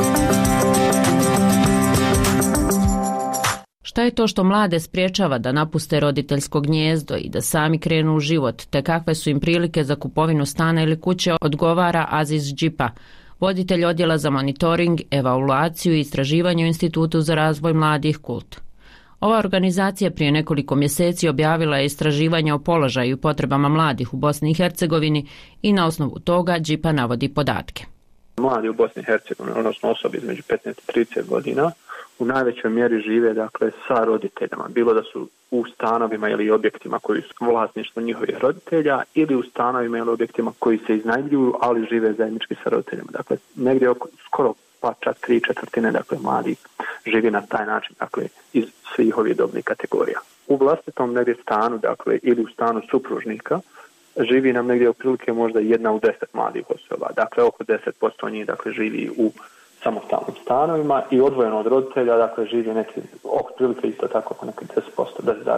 J: Šta je to što mlade spriječava da napuste roditeljsko gnijezdo i da sami krenu u život, te kakve su im prilike za kupovinu stana ili kuće, odgovara Aziz Džipa, voditelj odjela za monitoring, evaluaciju i istraživanje u Institutu za razvoj mladih KULT. Ova organizacija prije nekoliko mjeseci objavila je istraživanje o položaju i potrebama mladih u Bosni i Hercegovini i na osnovu toga Džipa navodi podatke.
S: Mladi u Bosni i Hercegovini, odnosno osobe između 15 i 30 godina, u najvećoj mjeri žive dakle sa roditeljima, bilo da su u stanovima ili objektima koji su vlasništvo njihovih roditelja ili u stanovima ili objektima koji se iznajmljuju, ali žive zajednički sa roditeljima. Dakle, negdje skoro pa čak 3/4 dakle mladih živi na taj način, dakle iz svih ovih dobnih kategorija. U vlastitom negdje stanu, dakle ili u stanu supružnika, živi nam negdje otprilike možda 1 u 10 mladih osoba. Dakle, oko 10% njih dakle živi u samostalnim stanovima i odvojeno od roditelja, dakle živi neki oko prilike isto tako po neki 10%,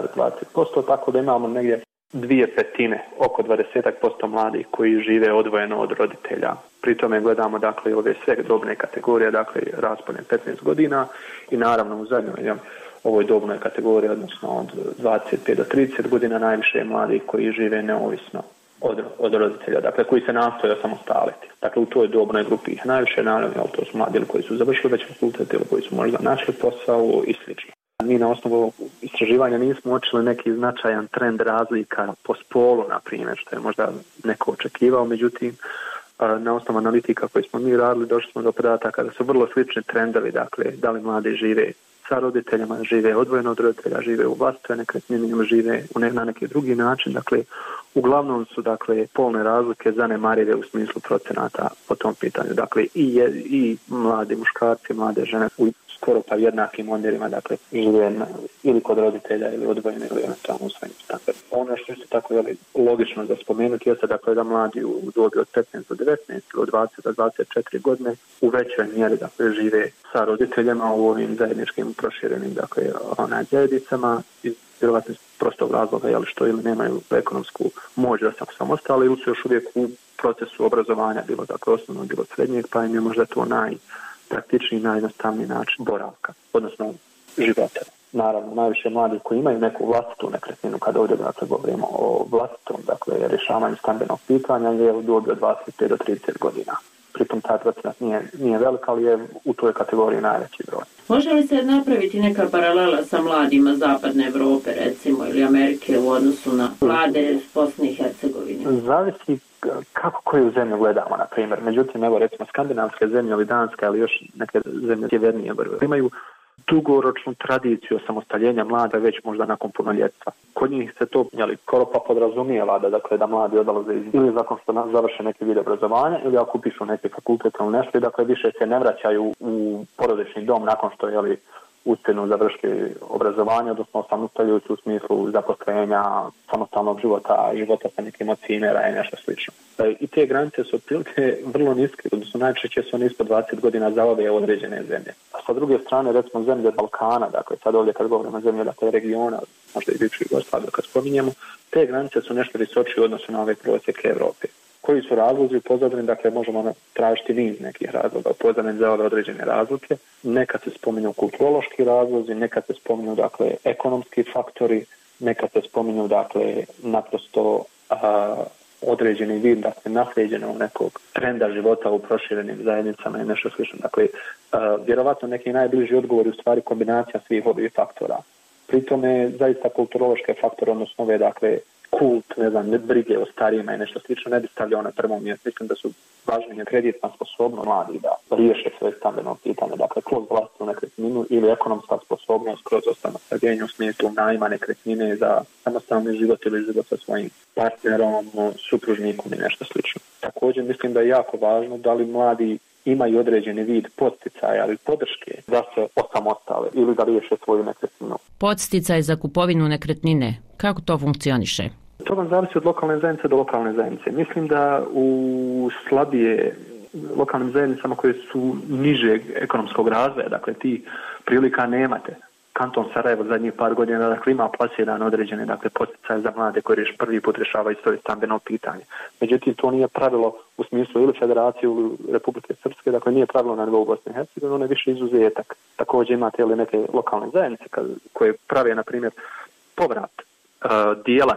S: 10,20%, tako da imamo negdje 2/5, oko 20% mladih koji žive odvojeno od roditelja. Pri tome gledamo dakle ove sve dobne kategorije, dakle raspone 15 godina i naravno u zadnjoj ovoj dobnoj kategoriji, odnosno od 25 do 30 godina najviše mladih koji žive neovisno od roditelja, dakle koji se nastoje osamostaliti. Dakle u toj dobnoj grupi ih najviše, naravno, to su mladi koji su završili već fakultet ili koji su možda našli posao i slično. Mi na osnovu istraživanja nismo uočili neki značajan trend razlika po spolu, na primjer, što je možda neko očekivao, međutim, na osnovu analitika koje smo mi radili, došli smo do podataka da su vrlo slični trendovi, dakle, da li mladi žive sa roditeljima, žive odvojeno od roditelja, žive u vlastitoj nekretnini ili žive na neki drugi način, dakle, uglavnom su, dakle, polne razlike zanemarive u smislu procenata po tom pitanju, dakle, i mladi muškarci, mlade žene u skoro pa jednakim omjerima, dakle, žive ili kod roditelja ili odvojeno ili eventualno u svojim standardima. Ono što je tako logično za spomenuti jeste dakle da mladi u dobi od 15 do 19 ili od 20 do 24 godine u većoj mjeri dakle žive sa roditeljima u ovim zajedničkim proširenim dakle zajednicama iz vjerovatno prostog razloga što ili nemaju ekonomsku moć da se samostalni ili su još uvijek u procesu obrazovanja, bilo dakle osnovno, bilo srednjeg, pa im je možda to najpraktičniji, najjednostavniji način boravka, odnosno života. Naravno, najviše mladih koji imaju neku vlastitu nekretninu, kada ovdje dakle, govorimo o vlastitom dakle, rješavanju stambenog pitanja, je u dobi od 25 do 30 godina. Pritom taj procenat nije velik, ali je u toj kategoriji najveći broj.
J: Može li se napraviti neka paralela sa mladima Zapadne Evrope, recimo, ili Amerike u odnosu na mlade iz Bosne i Hercegovine?
S: Zavisi kako koju zemlju gledamo, na primjer. Međutim, evo recimo skandinavske zemlje ili danske, ali još neke zemlje sjevernije imaju dugoročnu tradiciju osamostaljenja mlada već možda nakon punoljetstva. Kod njih se to skoro pa podrazumijeva da mladi odlaze ili nakon što završe neki vid obrazovanja ili ako upišu neki fakultet ili nešto, dakle više se ne vraćaju u porodični dom nakon što uspjenu završiti obrazovanje, odnosno osamostaljujući u smislu zaposlenja, samostalnog života sa nekim od cimera i nešto slično. I te granice su otprilike vrlo niske, odnosno najčešće su one ispod 20 godina za ove određene zemlje. A sa druge strane, recimo zemlje Balkana, dakle sad ovdje kad govorimo o zemlje regiona, možda i bivši Jugoslaviju kad spominjemo, te granice su nešto visočije u odnosu na ove prosjeke Evrope. Koji su razlozi u pozadini, dakle možemo tražiti niz nekih razloga u pozadini za ove određene razlike. Nekad se spominju kulturološki razlozi, nekad se spominju dakle ekonomski faktori, nekad se spominju dakle naprosto određeni vid dakle nasljeđenog nekog trenda života u proširenim zajednicama i nešto slično. Dakle, vjerovatno neki najbliži odgovor je u stvari kombinacija svih ovih faktora. Pri tome zaista kulturološke faktore, odnosno ove dakle kult, brige o starijima i nešto slično ne bi stavljao na prvom mjestu. Mislim da su važnije kreditna sposobnost mladih da riješe svoje stambeno pitanje, dakle kroz vlastnu nekretninu ili ekonomska sposobnost kroz osamostaljenje u smislu najma nekretnine za samostalni život ili život sa svojim partnerom, supružnikom i nešto slično. Također mislim da je jako važno da li mladi imaju određeni vid podsticaja ili podrške da se osamostale ili da riješe svoju nekretninu.
J: Podsticaj za kupovinu nekretnine, kako to funkcioniše?
S: To vam zavisi od lokalne zajednice do lokalne zajednice. Mislim da u slabije lokalnim zajednicama koje su nižeg ekonomskog razvoja, dakle ti prilika nemate. Kanton Sarajevo zadnjih par godina dakle, ima plasiran određene dakle, poticaje za mlade koji prvi put rješavaju svoje stambeno pitanje. Međutim, to nije pravilo u smislu ili Federacije ili Republike Srpske, dakle nije pravilo na nivou Bosne i Hercegovine, ono je više izuzetak. Također imate ili neke lokalne zajednice koje prave, na primjer, povrat dijela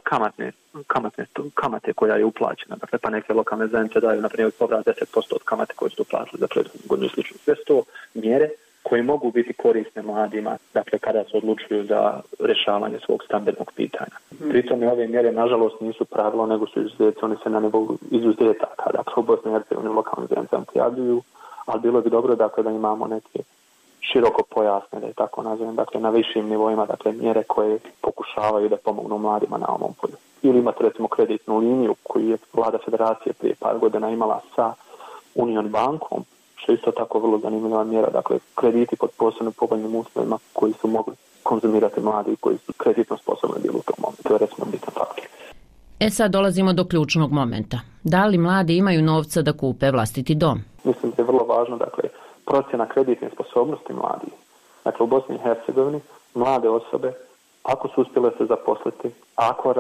S: kamate koja je uplaćena. Dakle, pa neke lokalne zajednice daju, na primjer, povrat 10% od kamate koje su uplatili za prethodnu godinu i slično. Sve su to mjere koje mogu biti korisne mladima, dakle kada se odlučuju za rješavanje svog stambenog pitanja. Pritom ove mjere nažalost nisu pravilo, nego su izuzeti, oni se na nivou izuzetaka, dakle u Bosni i Hercegovini lokalnim zajednicama prijavljuju, ali bilo bi dobro dakle da imamo neke široko pojasne, da je tako nazovem, dakle na višim nivoima, dakle mjere koje pokušavaju da pomognu mladima na ovom polju. Ili imate recimo kreditnu liniju koju je vlada Federacije prije par godina imala sa Union bankom, što je isto tako vrlo zanimljiva mjera, dakle krediti pod posebno povoljnim uslovima koji su mogli konzumirati mladi koji su kreditno sposobni bili u tom momentu. To je recimo bitan faktor.
J: Sad dolazimo do ključnog momenta. Da li mladi imaju novca da kupe vlastiti dom?
S: Mislim da je vrlo važno, dakle, procjena kreditne sposobnosti mladih. Dakle, u Bosni i Hercegovini mlade osobe, ako su uspjele se zaposliti, ako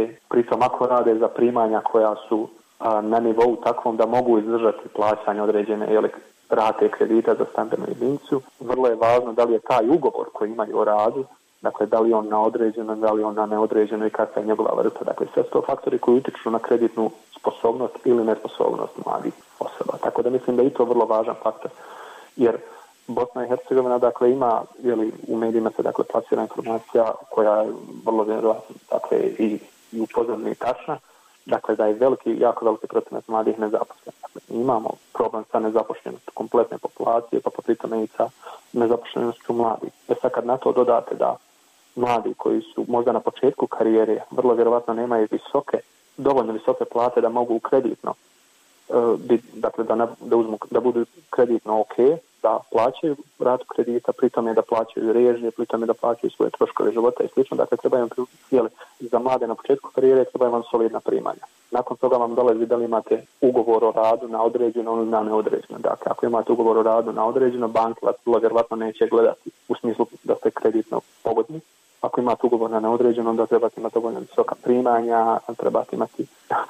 S: rade za primanja koja su na nivou takvom da mogu izdržati plaćanje određene rate kredita za stambenu jedinicu, vrlo je važno da li je taj ugovor koji imaju o radu, dakle da li on na određeno, da li on na neodređeno i kakva je njegova vrsta. Dakle, sve su to faktori koji utječu na kreditnu sposobnost ili nesposobnost mladih osoba. Tako da mislim da je i to vrlo važan faktor. Jer Bosna i Hercegovina dakle ima, u medijima se dakle plasira informacija koja je vrlo vjerojatno dakle i u pozadini tačna, dakle da je jako veliki procenat mladih nezaposlenih. Dakle, imamo problem sa nezaposlenošću kompletne populacije, pa pri tome i sa nezaposlenošću mladih. Sad kad na to dodate da mladi koji su možda na početku karijere vrlo vjerojatno nemaju dovoljno visoke plate da mogu kreditno dakle da budu kreditno ok, da plaćaju ratu kredita, pritom je da plaćaju režije, pritom je da plaćaju svoje troškove života i slično. Dakle, trebaju vam za mlade na početku karijere, trebaju vam solidna primanja. Nakon toga vam dolazi da li imate ugovor o radu na određeno ili na neodređeno. Dakle, ako imate ugovor o radu na određeno, banka vas vjerojatno neće gledati u smislu da ste kreditno pogodni. Ako imate ugovor na neodređeno, onda trebate imati dovoljno visoka primanja, trebate imati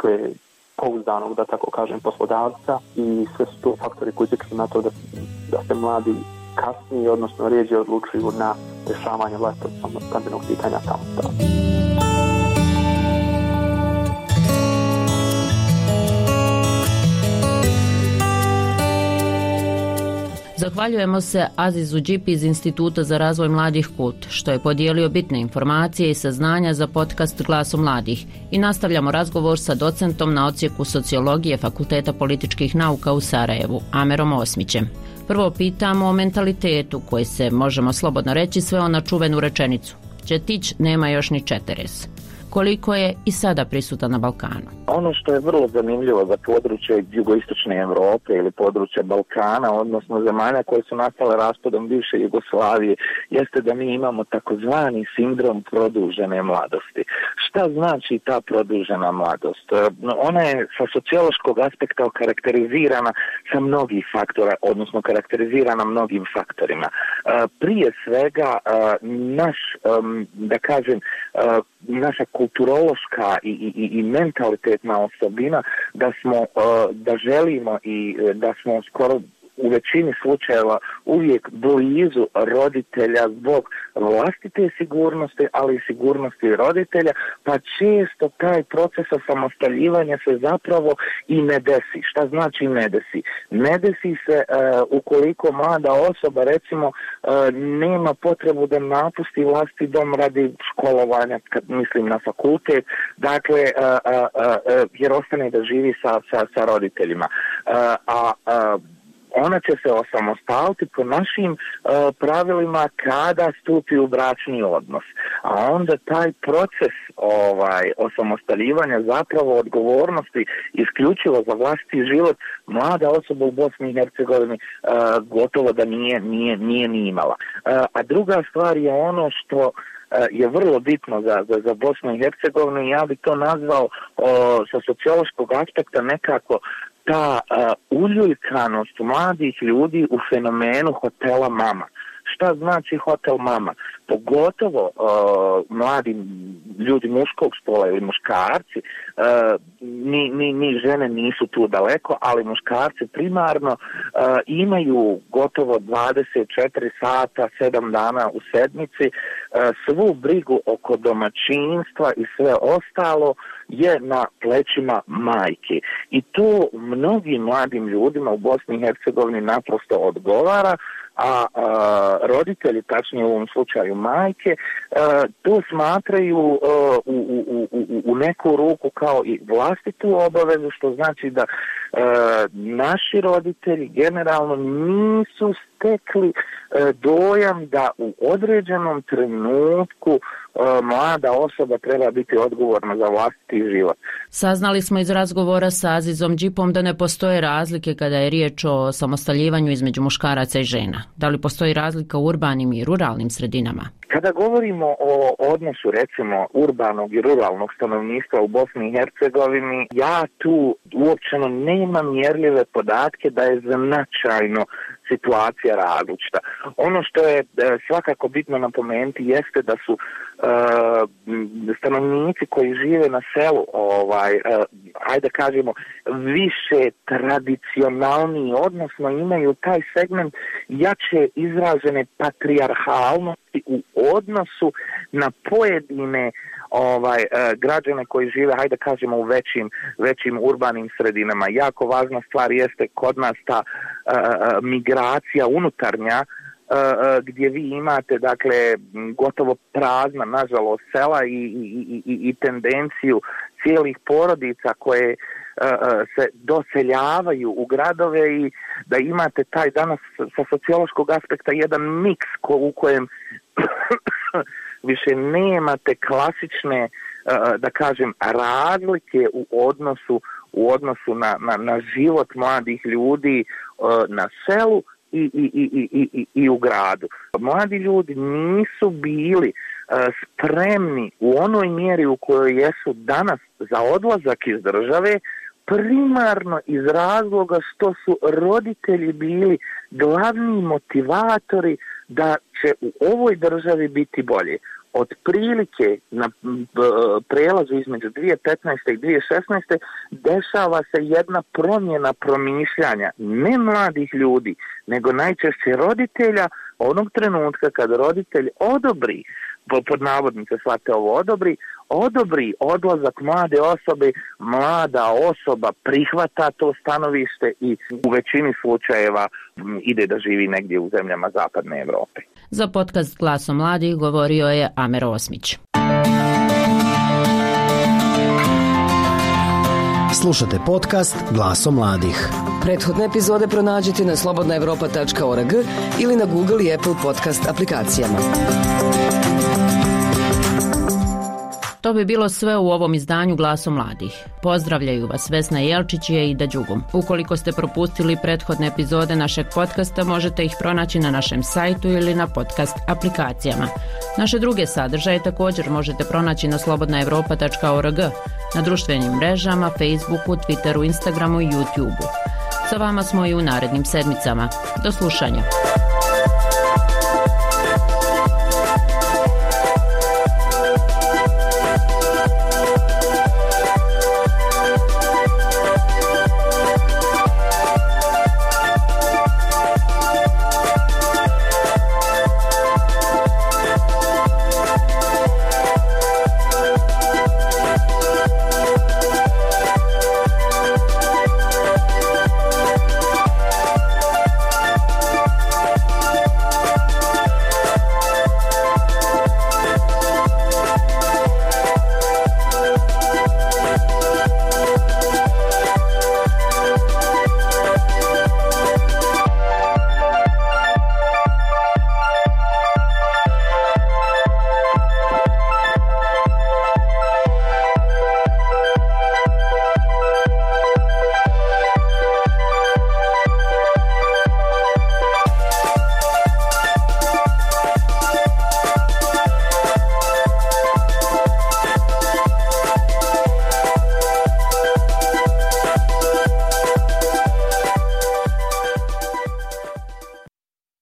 S: pouzdanog, da tako kažem, poslodavca i sve su to faktori koji utječu na to da se mladi kasnije, odnosno rjeđe odlučuju na rješavanje vlastitog stambenog pitanja samostalno.
J: Zahvaljujemo se Azizu Đipi iz Instituta za razvoj mladih KULT, što je podijelio bitne informacije i saznanja za podcast Glaso mladih, i nastavljamo razgovor sa docentom na odsjeku sociologije Fakulteta političkih nauka u Sarajevu, Amerom Osmićem. Prvo pitamo o mentalitetu koji se, možemo slobodno reći, sveo na čuvenu rečenicu: Četić nema još ni četeres. koliko je i sada prisutan na Balkanu.
O: Ono što je vrlo zanimljivo za područje jugoistočne Europe ili područja Balkana, odnosno zemalja koje su nastale raspadom bivše Jugoslavije, jeste da mi imamo takozvani sindrom produžene mladosti. Šta znači ta produžena mladost? Ona je sa sociološkog aspekta okarakterizirana sa mnogih faktora, odnosno karakterizirana mnogim faktorima. Prije svega naša kulturološka i mentalitetna osobina da želimo i da smo skoro u većini slučajeva uvijek blizu roditelja zbog vlastite sigurnosti, ali i sigurnosti roditelja, pa često taj proces osamostaljivanja se zapravo i ne desi. Šta znači ne desi? Ne desi se ukoliko mlada osoba recimo nema potrebu da napusti vlastiti dom radi školovanja, kad mislim na fakultet, dakle jer ostane da živi sa roditeljima. Ona će se osamostaliti po našim pravilima kada stupi u bračni odnos. A onda taj proces osamostaljivanja, zapravo odgovornosti isključivo za vlastiti život, mlada osoba u Bosni i Hercegovini gotovo da nije ni imala. A druga stvar je ono što je vrlo bitno za Bosnu i Hercegovinu, ja bi to nazvao sa sociološkog aspekta nekako ta uljuljkanost mladih ljudi u fenomenu hotela mama. Šta znači hotel mama? Pogotovo mladi ljudi muškog spola ili muškarci, ni žene nisu tu daleko, ali muškarci primarno imaju gotovo 24 sata, 7 dana u sedmici, svu brigu oko domaćinstva i sve ostalo je na plećima majke. I to mnogim mladim ljudima u Bosni i Hercegovini naprosto odgovara, a roditelji, tačnije u ovom slučaju majke, to smatraju u neku ruku kao i vlastitu obavezu, što znači da naši roditelji generalno nisu stekli dojam da u određenom trenutku mlada osoba treba biti odgovorna za vlastiti život.
J: Saznali smo iz razgovora sa Azizom Džipom da ne postoje razlike kada je riječ o samostaljivanju između muškaraca i žena. Da li postoji razlika u urbanim i ruralnim sredinama?
O: Kada govorimo o odnosu recimo urbanog i ruralnog stanovništva u Bosni i Hercegovini, ja tu uopćeno nemam mjerljive podatke da je značajno situacija različita. Ono što je svakako bitno napomenuti jeste da su stanovnici koji žive na selu, ajde kažemo, više tradicionalniji, odnosno imaju taj segment jače izražene patrijarhalnosti u odnosu na pojedine građane koji žive, hajde kažemo, u većim urbanim sredinama. Jako važna stvar jeste kod nas ta migracija unutarnja, gdje vi imate, dakle, gotovo prazna, nažalost, sela i tendenciju cijelih porodica koje se doseljavaju u gradove i da imate taj danas sa sociološkog aspekta jedan miks u kojem više nemate klasične, da kažem, razlike u odnosu na život mladih ljudi na selu i u gradu. Mladi ljudi nisu bili spremni u onoj mjeri u kojoj jesu danas za odlazak iz države, primarno iz razloga što su roditelji bili glavni motivatori da će u ovoj državi biti bolje. Otprilike na prelazu između 2015. i 2016. dešava se jedna promjena promišljanja ne mladih ljudi, nego najčešće roditelja. Onog trenutka kad roditelj odobri, pod navodnice shvate ovo, odobri odlazak mlade osobe, mlada osoba prihvata to stanovište i u većini slučajeva ide da živi negdje u zemljama zapadne Europe.
J: Za podcast Glasom mladih govorio je Amer Osmić.
D: Slušate podcast Glasom mladih.
Q: Prethodne epizode pronađite na slobodnaevropa.org ili na Google i Apple podcast aplikacijama.
J: To bi bilo sve u ovom izdanju Glasom mladih. Pozdravljaju vas Vesna Jelčić i Ida Đugum. Ukoliko ste propustili prethodne epizode našeg podcasta, možete ih pronaći na našem sajtu ili na podcast aplikacijama. Naše druge sadržaje također možete pronaći na slobodnaevropa.org, na društvenim mrežama, Facebooku, Twitteru, Instagramu i YouTubeu. Sa vama smo i u narednim sedmicama. Do slušanja.